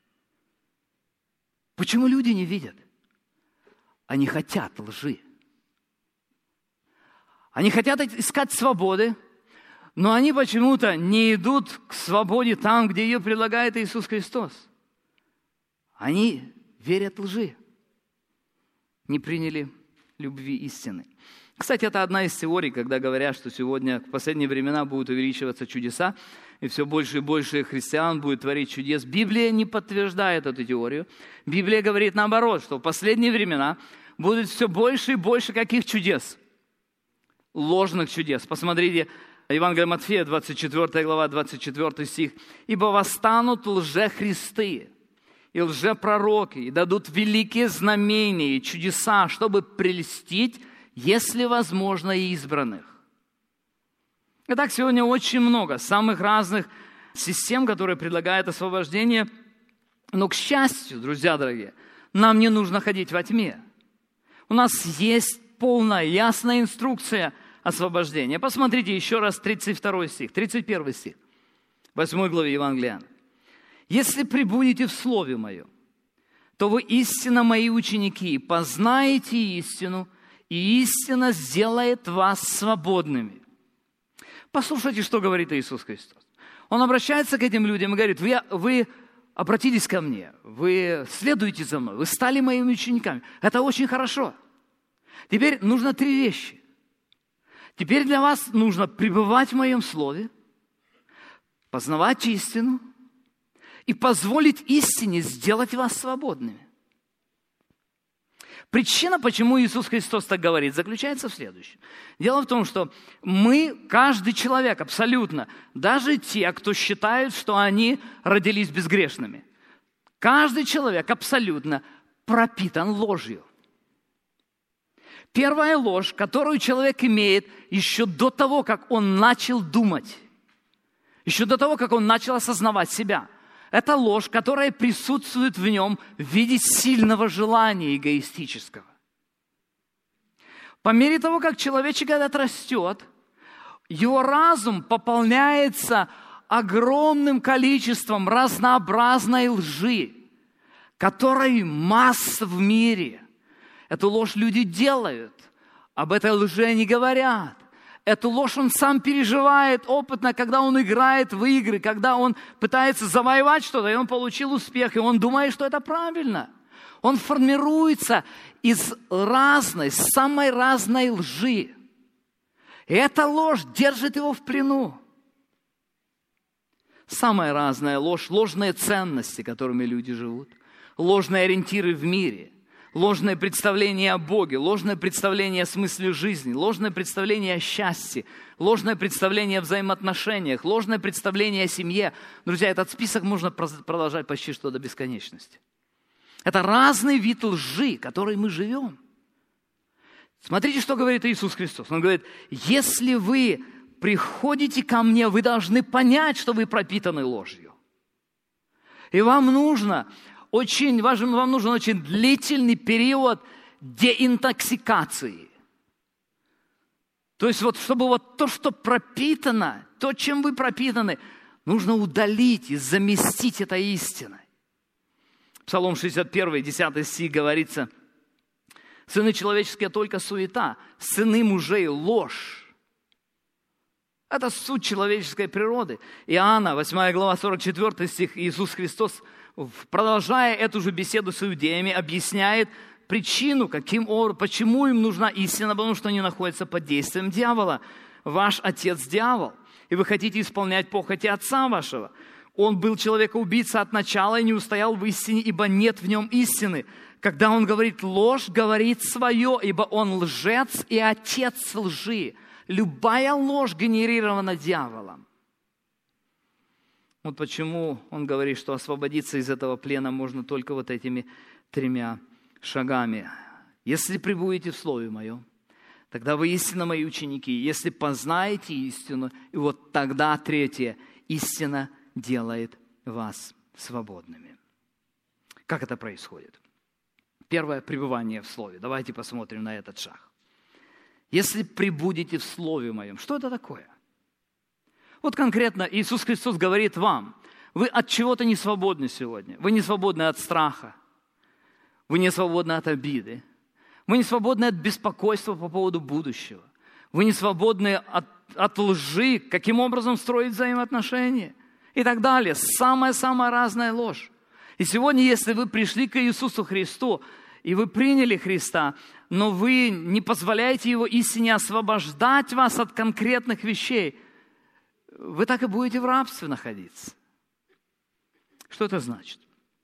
Почему люди не видят? Они хотят лжи. Они хотят искать свободы, Но они почему-то не идут к свободе там, где ее предлагает Иисус Христос. Они верят лжи, не приняли любви истины. Кстати, это одна из теорий, когда говорят, что сегодня в последние времена будут увеличиваться чудеса, и все больше и больше христиан будет творить чудес. Библия не подтверждает эту теорию. Библия говорит наоборот, что в последние времена будет все больше и больше каких чудес? Ложных чудес. Посмотрите, Евангелие Матфея, двадцать четвёртая глава, двадцать четвёртый стих. «Ибо восстанут лжехристы и лжепророки, и дадут великие знамения и чудеса, чтобы прельстить, если возможно, и избранных». Итак, сегодня очень много самых разных систем, которые предлагают освобождение. Но, к счастью, друзья дорогие, нам не нужно ходить во тьме. У нас есть полная, ясная инструкция освобождения. Посмотрите еще раз тридцать второй стих, тридцать первый стих, восьмой главе Евангелия. «Если пребудете в Слове Моем, то вы истинно Мои ученики, познаете истину, и истина сделает вас свободными». Послушайте, что говорит Иисус Христос. Он обращается к этим людям и говорит: вы, вы обратились ко мне, вы следуете за мной, вы стали моими учениками. Это очень хорошо. Теперь нужно три вещи. Теперь для вас нужно пребывать в Моем Слове, познавать истину и позволить истине сделать вас свободными. Причина, почему Иисус Христос так говорит, заключается в следующем. Дело в том, что мы, каждый человек абсолютно, даже те, кто считают, что они родились безгрешными, каждый человек абсолютно пропитан ложью. Первая ложь, которую человек имеет еще до того, как он начал думать, еще до того, как он начал осознавать себя, это ложь, которая присутствует в нем в виде сильного желания эгоистического. По мере того, как человечек этот растет, его разум пополняется огромным количеством разнообразной лжи, которой масса в мире. Эту ложь люди делают, об этой лжи они говорят. Эту ложь он сам переживает опытно, когда он играет в игры, когда он пытается завоевать что-то, и он получил успех, и он думает, что это правильно. Он формируется из разной, самой разной лжи. И эта ложь держит его в плену. Самая разная ложь, ложные ценности, которыми люди живут, ложные ориентиры в мире, ложное представление о Боге, ложное представление о смысле жизни, ложное представление о счастье, ложное представление о взаимоотношениях, ложное представление о семье. Друзья, этот список можно продолжать почти что до бесконечности. Это разный вид лжи, которой мы живем. Смотрите, что говорит Иисус Христос. Он говорит: если вы приходите ко мне, вы должны понять, что вы пропитаны ложью. И вам нужно... Очень важен, вам нужен очень длительный период деинтоксикации. То есть, вот, чтобы вот то, что пропитано, то, чем вы пропитаны, нужно удалить и заместить это истиной. Псалом шестьдесят один, десятый стих говорится: «Сыны человеческие только суета, сыны мужей ложь». Это суть человеческой природы. Иоанна, восьмая глава, сорок четвёртый стих, Иисус Христос, продолжая эту же беседу с иудеями, объясняет причину, каким, почему им нужна истина, потому что они находятся под действием дьявола. Ваш отец дьявол, и вы хотите исполнять похоти отца вашего. Он был человекоубийца от начала и не устоял в истине, ибо нет в нем истины. Когда он говорит ложь, говорит свое, ибо он лжец и отец лжи. Любая ложь генерирована дьяволом. Вот почему он говорит, что освободиться из этого плена можно только вот этими тремя шагами. Если пребудете в Слове Моем, тогда вы истинно Мои ученики. Если познаете истину, и вот тогда, третье, истина делает вас свободными. Как это происходит? Первое, пребывание в Слове. Давайте посмотрим на этот шаг. Если пребудете в Слове Моем, что это такое? Вот конкретно Иисус Христос говорит вам: вы от чего-то не свободны сегодня. Вы не свободны от страха. Вы не свободны от обиды. Вы не свободны от беспокойства по поводу будущего. Вы не свободны от от лжи, каким образом строить взаимоотношения и так далее. Самая-самая разная ложь. И сегодня, если вы пришли к Иисусу Христу, и вы приняли Христа, но вы не позволяете Его истине освобождать вас от конкретных вещей, вы так и будете в рабстве находиться. Что это значит?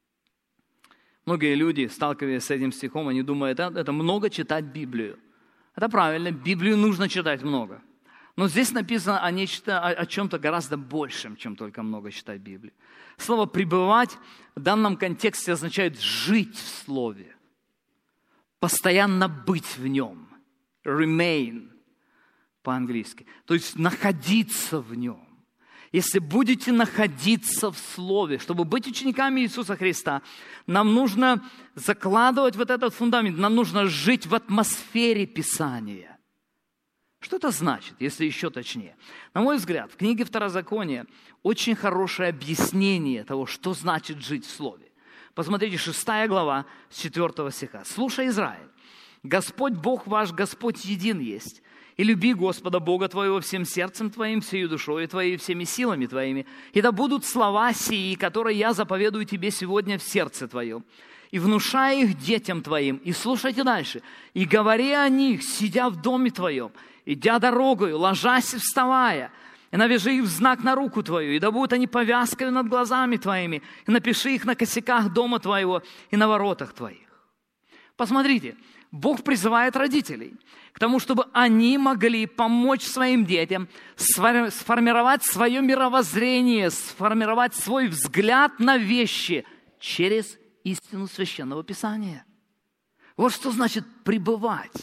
Многие люди, сталкиваясь с этим стихом, они думают, это, это много читать Библию. Это правильно, Библию нужно читать много. Но здесь написано о, нечто, о, о чем-то гораздо большем, чем только много читать Библию. Слово «пребывать» в данном контексте означает «жить в Слове», постоянно быть в нем, remain по-английски, то есть находиться в нем. Если будете находиться в Слове, чтобы быть учениками Иисуса Христа, нам нужно закладывать вот этот фундамент, нам нужно жить в атмосфере Писания. Что это значит, если еще точнее? На мой взгляд, в книге Второзакония очень хорошее объяснение того, что значит жить в Слове. Посмотрите, шестая глава с четвёртого стиха. «Слушай, Израиль, Господь Бог ваш, Господь един есть. И люби Господа Бога твоего всем сердцем твоим, всею душою твоей, всеми силами твоими. И да будут слова сии, которые я заповедую тебе сегодня в сердце твоем. И внушай их детям твоим. И слушайте дальше. И говори о них, сидя в доме твоем, идя дорогою, ложась и вставая. И навяжи их в знак на руку твою, и да будут они повязкой над глазами твоими. И напиши их на косяках дома твоего и на воротах твоих». Посмотрите, Бог призывает родителей к тому, чтобы они могли помочь своим детям сформировать свое мировоззрение, сформировать свой взгляд на вещи через истину Священного Писания. Вот что значит пребывать.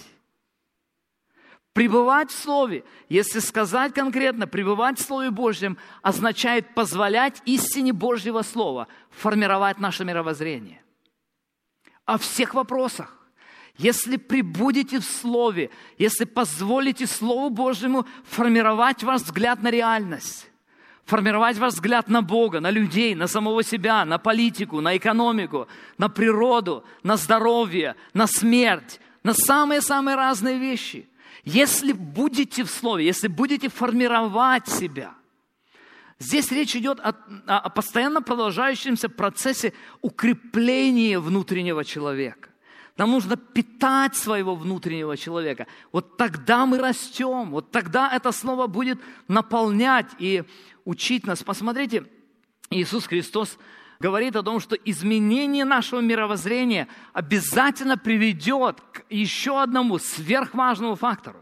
Пребывать в Слове, если сказать конкретно, пребывать в Слове Божьем означает позволять истине Божьего Слова формировать наше мировоззрение. О всех вопросах. Если пребудете в Слове, если позволите Слову Божьему формировать ваш взгляд на реальность, формировать ваш взгляд на Бога, на людей, на самого себя, на политику, на экономику, на природу, на здоровье, на смерть, на самые-самые разные вещи. Если будете в Слове, если будете формировать себя, здесь речь идет о, о постоянно продолжающемся процессе укрепления внутреннего человека. Нам нужно питать своего внутреннего человека. Вот тогда мы растем, вот тогда это слово будет наполнять и учить нас. Посмотрите, Иисус Христос говорит о том, что изменение нашего мировоззрения обязательно приведет к еще одному сверхважному фактору.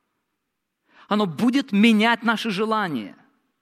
Оно будет менять наши желания.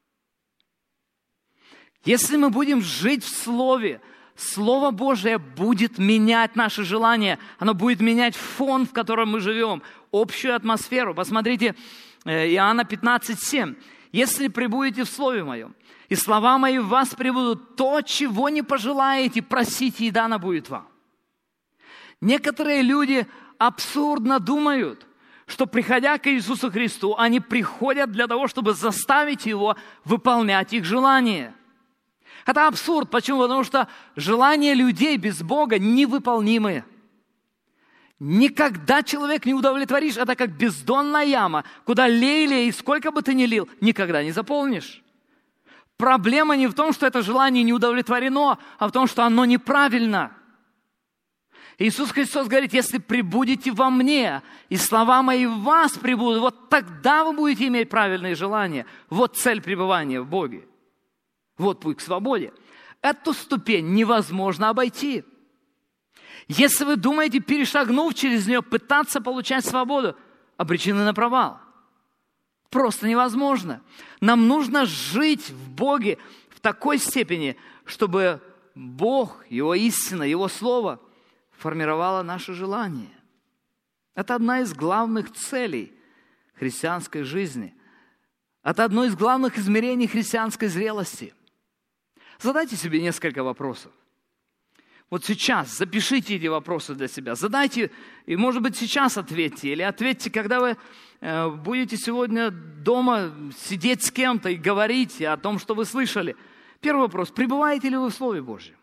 Если мы будем жить в Слове, Слово Божие будет менять наши желания. Оно будет менять фон, в котором мы живем, общую атмосферу. Посмотрите, Иоанна пятнадцать семь. «Если пребудете в Слове Моем, и слова Мои в вас пребудут, то, чего не пожелаете, просите, и дано будет вам». Некоторые люди абсурдно думают, что, приходя к Иисусу Христу, они приходят для того, чтобы заставить Его выполнять их желания. Это абсурд. Почему? Потому что желания людей без Бога невыполнимы. Никогда человек не удовлетворишь. Это как бездонная яма, куда лей, лей, и сколько бы ты ни лил, никогда не заполнишь. Проблема не в том, что это желание не удовлетворено, а в том, что оно неправильно. Иисус Христос говорит, если пребудете во мне, и слова мои в вас пребудут, вот тогда вы будете иметь правильные желания. Вот цель пребывания в Боге. Вот путь к свободе. Эту ступень невозможно обойти. Если вы думаете, перешагнув через нее, пытаться получать свободу, обречены на провал. Просто невозможно. Нам нужно жить в Боге в такой степени, чтобы Бог, Его истина, Его Слово формировало наши желания. Это одна из главных целей христианской жизни. Это одно из главных измерений христианской зрелости. Задайте себе несколько вопросов. Вот сейчас запишите эти вопросы для себя. Задайте, и, может быть, сейчас ответьте. Или ответьте, когда вы э, будете сегодня дома сидеть с кем-то и говорить о том, что вы слышали. Первый вопрос. Пребываете ли вы в Слове Божьем?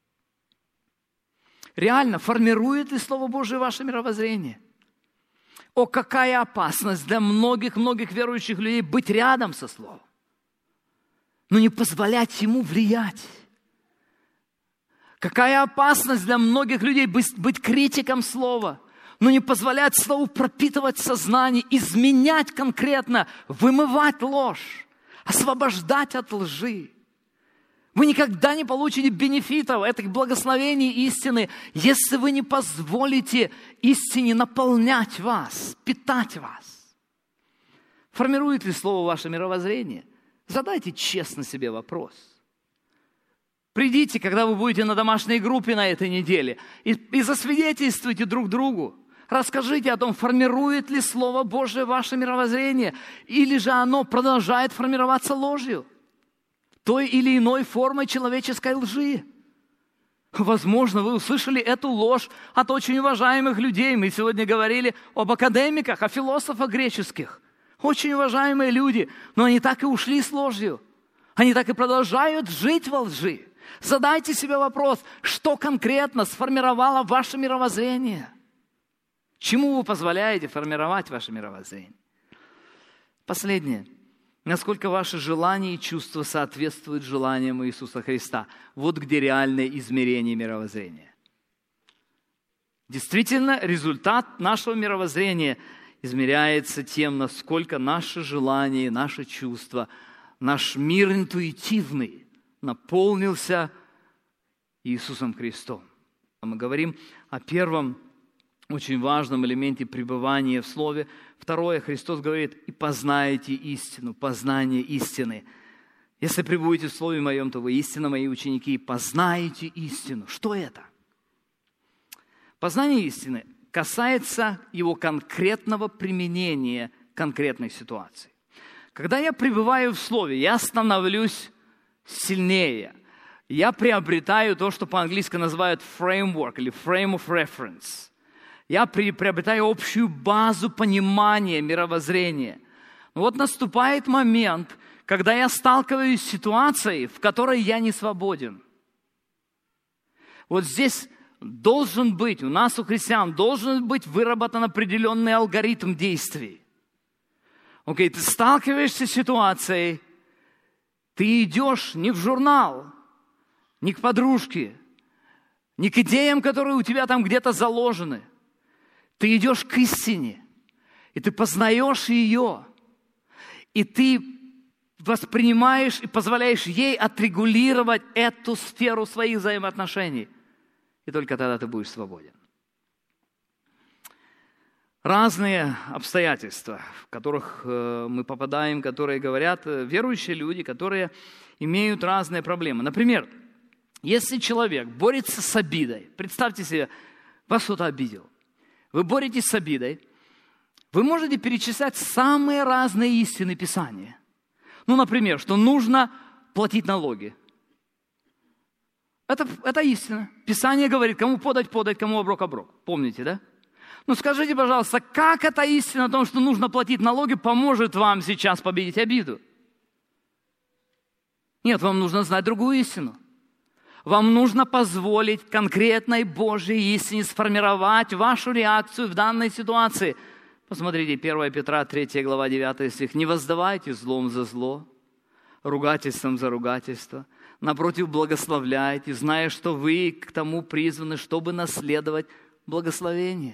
Реально, формирует ли Слово Божие ваше мировоззрение? О, какая опасность для многих-многих верующих людей быть рядом со Словом, но не позволять ему влиять. Какая опасность для многих людей быть, быть критиком Слова, но не позволять Слову пропитывать сознание, изменять конкретно, вымывать ложь, освобождать от лжи. Вы никогда не получите бенефитов, этих благословений истины, если вы не позволите истине наполнять вас, питать вас. Формирует ли Слово ваше мировоззрение? Задайте честно себе вопрос. Придите, когда вы будете на домашней группе на этой неделе, и, и засвидетельствуйте друг другу. Расскажите о том, формирует ли Слово Божие ваше мировоззрение, или же оно продолжает формироваться ложью, той или иной формой человеческой лжи. Возможно, вы услышали эту ложь от очень уважаемых людей. Мы сегодня говорили об академиках, о философах греческих. Очень уважаемые люди, но они так и ушли с ложью. Они так и продолжают жить во лжи. Задайте себе вопрос, что конкретно сформировало ваше мировоззрение? Чему вы позволяете формировать ваше мировоззрение? Последнее. Насколько ваши желания и чувства соответствуют желаниям Иисуса Христа. Вот где реальное измерение мировоззрения. Действительно, результат нашего мировоззрения измеряется тем, насколько наши желания, наши чувства, наш мир интуитивный наполнился Иисусом Христом. Мы говорим о первом очень важном элементе пребывания в Слове. Второе, Христос говорит, и познаете истину, познание истины. Если пребудете в Слове Моем, то вы истинно Мои ученики, и познаете истину. Что это? Познание истины касается его конкретного применения конкретной ситуации. Когда я пребываю в Слове, я становлюсь сильнее. Я приобретаю то, что по-английски называют framework или frame of reference. Я приобретаю общую базу понимания, мировоззрения. Но вот наступает момент, когда я сталкиваюсь с ситуацией, в которой я не свободен. Вот здесь должен быть, у нас, у христиан, должен быть выработан определенный алгоритм действий. Окей, ты сталкиваешься с ситуацией, ты идешь не в журнал, не к подружке, не к идеям, которые у тебя там где-то заложены. Ты идешь к истине, и ты познаешь ее, и ты воспринимаешь и позволяешь ей отрегулировать эту сферу своих взаимоотношений. И только тогда ты будешь свободен. Разные обстоятельства, в которых мы попадаем, которые говорят верующие люди, которые имеют разные проблемы. Например, если человек борется с обидой, представьте себе, вас кто-то обидел. Вы боретесь с обидой, вы можете перечислять самые разные истины Писания. Ну, например, что нужно платить налоги. Это, это истина. Писание говорит, кому подать, подать, кому оброк, оброк. Помните, да? Ну, скажите, пожалуйста, как эта истина о том, что нужно платить налоги, поможет вам сейчас победить обиду? Нет, вам нужно знать другую истину. Вам нужно позволить конкретной Божьей истине сформировать вашу реакцию в данной ситуации. Посмотрите, первое Петра, третья глава, девятый стих. «Не воздавайте злом за зло, ругательством за ругательство. Напротив, благословляйте, зная, что вы к тому призваны, чтобы наследовать благословение».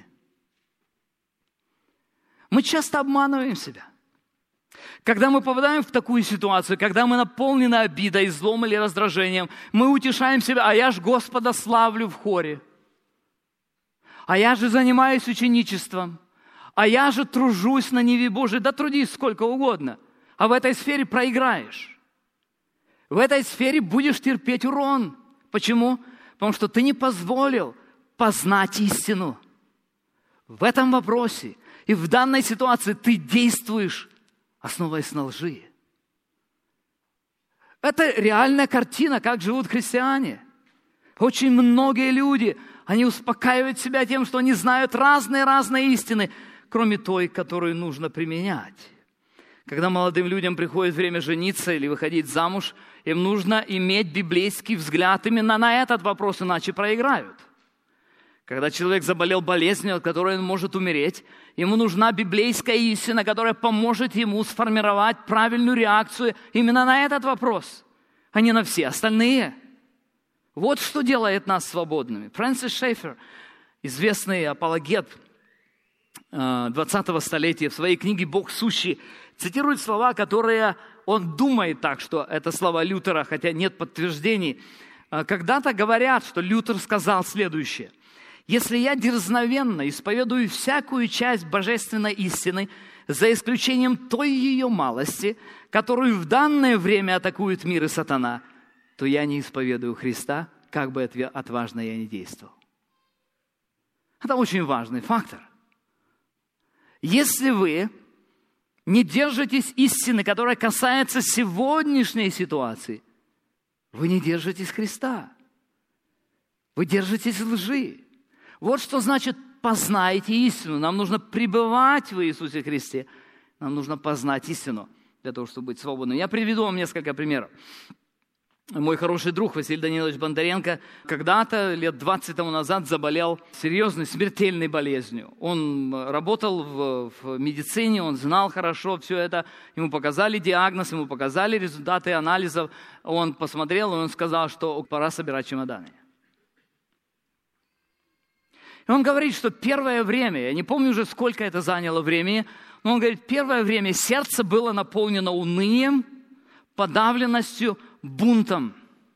Мы часто обманываем себя. Когда мы попадаем в такую ситуацию, когда мы наполнены обидой, злом или раздражением, мы утешаем себя, а я ж Господа славлю в хоре, а я же занимаюсь ученичеством, а я же тружусь на ниве Божией, да трудись сколько угодно, а в этой сфере проиграешь. В этой сфере будешь терпеть урон. Почему? Потому что ты не позволил познать истину. В этом вопросе и в данной ситуации ты действуешь, основываясь на лжи. Это реальная картина, как живут христиане. Очень многие люди, они успокаивают себя тем, что они знают разные-разные истины, кроме той, которую нужно применять. Когда молодым людям приходит время жениться или выходить замуж, им нужно иметь библейский взгляд именно на этот вопрос, иначе проиграют. Когда человек заболел болезнью, от которой он может умереть, Ему нужна библейская истина, которая поможет ему сформировать правильную реакцию именно на этот вопрос, а не на все остальные. Вот что делает нас свободными. Фрэнсис Шеффер, известный апологет двадцатого столетия, в своей книге «Бог сущий» цитирует слова, которые он думает так, что это слова Лютера, хотя нет подтверждений. Когда-то говорят, что Лютер сказал следующее. «Если я дерзновенно исповедую всякую часть божественной истины, за исключением той ее малости, которую в данное время атакует мир и сатана, то я не исповедую Христа, как бы отважно я ни действовал». Это очень важный фактор. Если вы не держитесь истины, которая касается сегодняшней ситуации, вы не держитесь Христа. Вы держитесь лжи. Вот что значит «познайте истину». Нам нужно пребывать в Иисусе Христе. Нам нужно познать истину для того, чтобы быть свободным. Я приведу вам несколько примеров. Мой хороший друг Василий Данилович Бондаренко когда-то, лет двадцать тому назад, заболел серьезной, смертельной болезнью. Он работал в, в медицине, он знал хорошо все это. Ему показали диагноз, ему показали результаты анализов. Он посмотрел, и он сказал, что пора собирать чемоданы. И он говорит, что первое время, я не помню уже, сколько это заняло времени, но он говорит, первое время сердце было наполнено унынием, подавленностью, бунтом.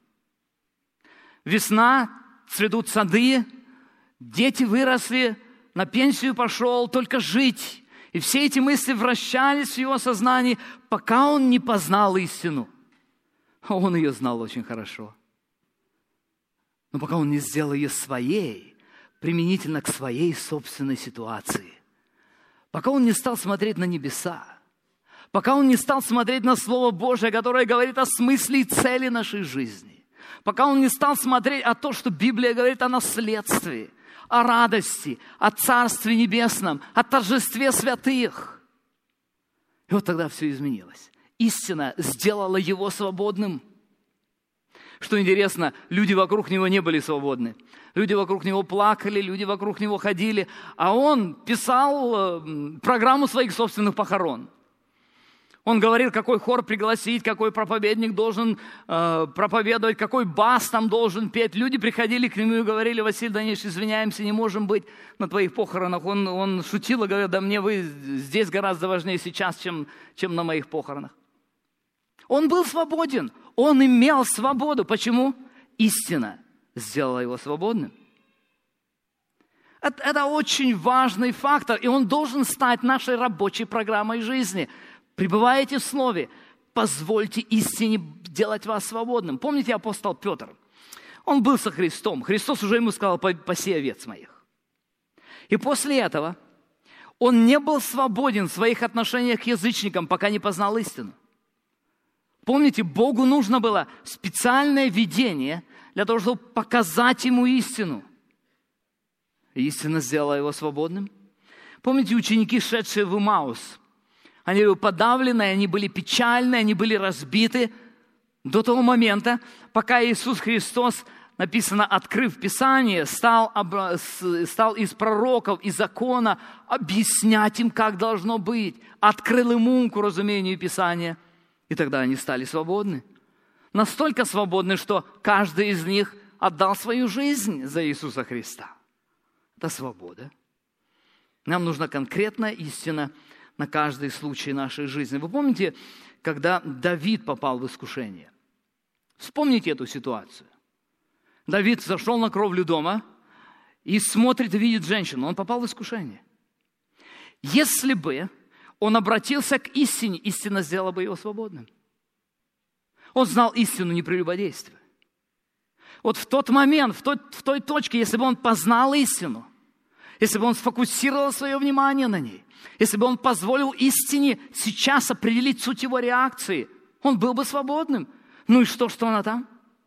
Весна, цветут сады, дети выросли, на пенсию пошел, только жить. И все эти мысли вращались в его сознании, пока он не познал истину. А он ее знал очень хорошо. Но пока он не сделал ее своей, применительно к своей собственной ситуации. Пока он не стал смотреть на небеса. Пока он не стал смотреть на Слово Божие, которое говорит о смысле и цели нашей жизни. Пока он не стал смотреть о том, что Библия говорит о наследстве, о радости, о Царстве Небесном, о торжестве святых. И вот тогда все изменилось. Истина сделала его свободным. Что интересно, люди вокруг него не были свободны. Люди вокруг него плакали, люди вокруг него ходили, а он писал программу своих собственных похорон. Он говорил, какой хор пригласить, какой проповедник должен э, проповедовать, какой бас там должен петь. Люди приходили к нему и говорили: Василий Данилович, извиняемся, не можем быть на твоих похоронах. Он, он шутил и говорил: да мне вы здесь гораздо важнее сейчас, чем, чем на моих похоронах. Он был свободен, он имел свободу. Почему? Истина сделала его свободным. Это, это очень важный фактор, и он должен стать нашей рабочей программой жизни. Пребываете в Слове, позвольте истине делать вас свободным. Помните апостол Петр? Он был со Христом. Христос уже ему сказал: паси овец моих. И после этого он не был свободен в своих отношениях к язычникам, пока не познал истину. Помните, Богу нужно было специальное видение для того, чтобы показать ему истину. И истина сделала его свободным. Помните, ученики, шедшие в Имаус, они были подавлены, они были печальны, они были разбиты до того момента, пока Иисус Христос, написано, открыв Писание, стал, стал из пророков, из закона объяснять им, как должно быть. Открыл им ум к разумению Писания. И тогда они стали свободны. Настолько свободны, что каждый из них отдал свою жизнь за Иисуса Христа. Это свобода. Нам нужна конкретная истина на каждый случай нашей жизни. Вы помните, когда Давид попал в искушение? Вспомните эту ситуацию. Давид зашел на кровлю дома и смотрит и видит женщину. Он попал в искушение. Если бы он обратился к истине, истина сделала бы его свободным. Он знал истину не прелюбодействия. Вот в тот момент, в той, в той точке, если бы он познал истину, если бы он сфокусировал свое внимание на ней, если бы он позволил истине сейчас определить суть его реакции, он был бы свободным. Ну и что, что она там?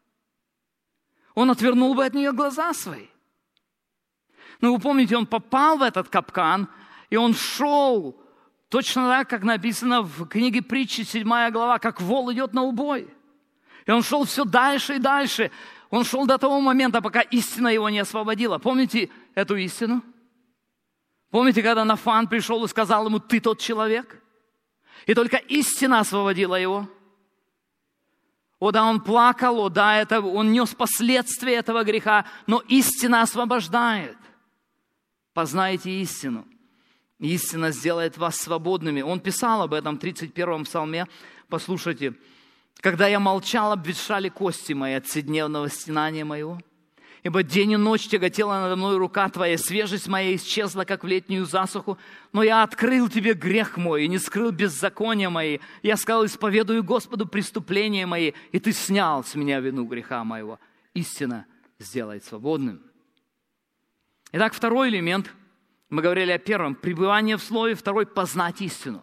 Он отвернул бы от нее глаза свои. Ну вы помните, он попал в этот капкан, и он шел точно так, как написано в книге Притчи, седьмая глава, как вол идет на убой. И он шел все дальше и дальше. Он шел до того момента, пока истина его не освободила. Помните эту истину? Помните, когда Нафан пришел и сказал ему: ты тот человек? И только истина освободила его. О да, он плакал, о да, это, он нес последствия этого греха, но истина освобождает. Познайте истину. Истина сделает вас свободными. Он писал об этом в тридцать первом псалме. Послушайте. «Когда я молчал, обветшали кости мои от вседневного стенания моего. Ибо день и ночь тяготела надо мной рука Твоя, свежесть моя исчезла, как в летнюю засуху. Но я открыл Тебе грех мой и не скрыл беззакония мои. Я сказал: исповедую Господу преступления мои, и Ты снял с меня вину греха моего». Истина сделает свободным. Итак, второй элемент. Мы говорили о первом. Пребывание в Слове. Второй. Познать истину.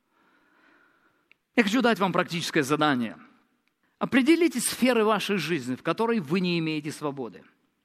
Я хочу дать вам практическое задание. Определите сферы вашей жизни, в которой вы не имеете свободы.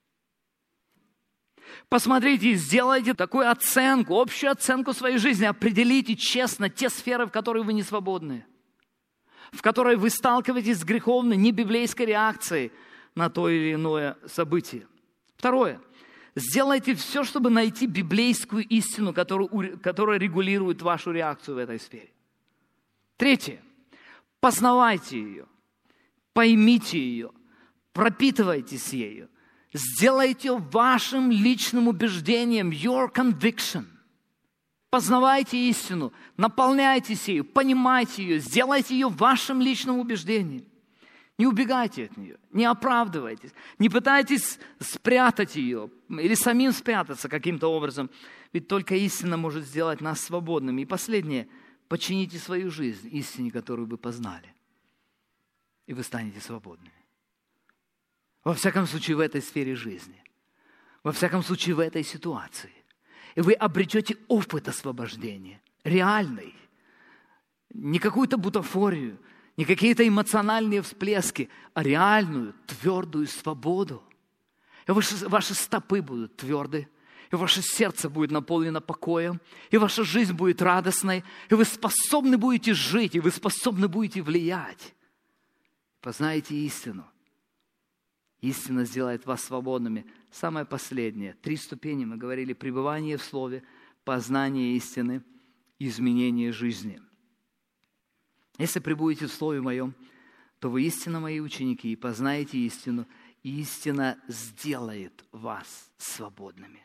Посмотрите и сделайте такую оценку, общую оценку своей жизни. Определите честно те сферы, в которых вы не свободны, в которой вы сталкиваетесь с греховной, небиблейской реакцией на то или иное событие. Второе. Сделайте все, чтобы найти библейскую истину, которую, которая регулирует вашу реакцию в этой сфере. Третье. Познавайте ее, поймите ее, пропитывайтесь ею. Сделайте ее вашим личным убеждением, your conviction. Познавайте истину, наполняйтесь ею, понимайте ее, сделайте ее вашим личным убеждением. Не убегайте от нее, не оправдывайтесь, не пытайтесь спрятать ее или самим спрятаться каким-то образом. Ведь только истина может сделать нас свободными. И последнее. Подчините свою жизнь истине, которую вы познали, и вы станете свободными. Во всяком случае, в этой сфере жизни, во всяком случае, в этой ситуации. И вы обретете опыт освобождения, реальный, не какую-то бутафорию, не какие-то эмоциональные всплески, а реальную, твердую свободу. И ваши, ваши стопы будут тверды, и ваше сердце будет наполнено покоем, и ваша жизнь будет радостной, и вы способны будете жить, и вы способны будете влиять. Познаете истину. Истина сделает вас свободными. Самое последнее. Три ступени мы говорили: пребывание в Слове, познание истины, изменение жизни. Если пребудете в Слове Моем, то вы истинно Мои ученики, и познаете истину, и истина сделает вас свободными.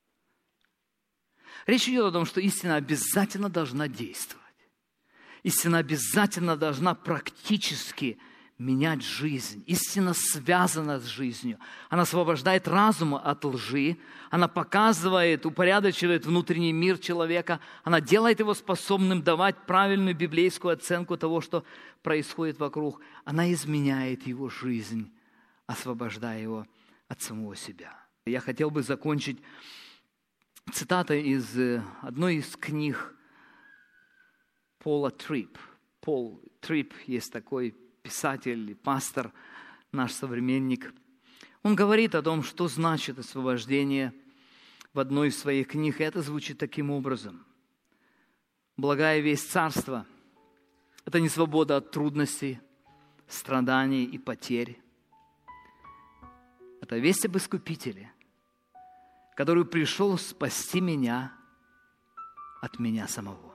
Речь идет о том, что истина обязательно должна действовать. Истина обязательно должна практически менять жизнь. Истина связана с жизнью. Она освобождает разум от лжи. Она показывает, упорядочивает внутренний мир человека. Она делает его способным давать правильную библейскую оценку того, что происходит вокруг. Она изменяет его жизнь, освобождая его от самого себя. Я хотел бы закончить цитата из одной из книг Пола Трипп. Пол Трипп есть такой писатель, пастор, наш современник. Он говорит о том, что значит освобождение в одной из своих книг. И это звучит таким образом. Благая весть царства – это не свобода от трудностей, страданий и потерь. Это весть об Искупителе, который пришел спасти меня от меня самого.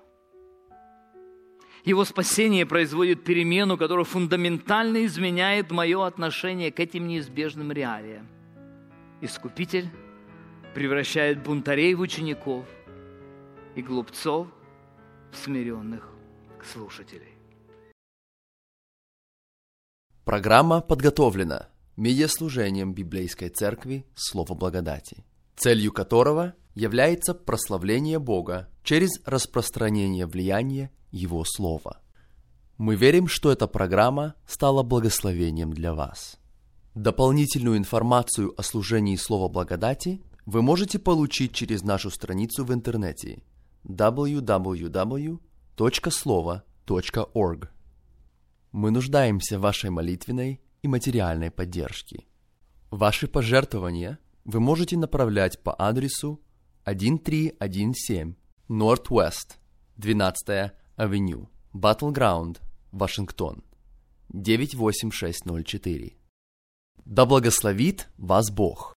Его спасение производит перемену, которая фундаментально изменяет мое отношение к этим неизбежным реалиям. Искупитель превращает бунтарей в учеников и глупцов в смиренных слушателей. Программа подготовлена медиаслужением Библейской Церкви «Слово благодати», целью которого является прославление Бога через распространение влияния Его Слова. Мы верим, что эта программа стала благословением для вас. Дополнительную информацию о служении Слова благодати вы можете получить через нашу страницу в интернете дабл ю дабл ю дабл ю точка слово точка орг. Мы нуждаемся в вашей молитвенной и материальной поддержке. Ваши пожертвования вы можете направлять по адресу тысяча триста семнадцать Northwest двенадцатая Авеню, Battleground, Вашингтон, девять восемь шесть ноль четыре. Да благословит вас Бог!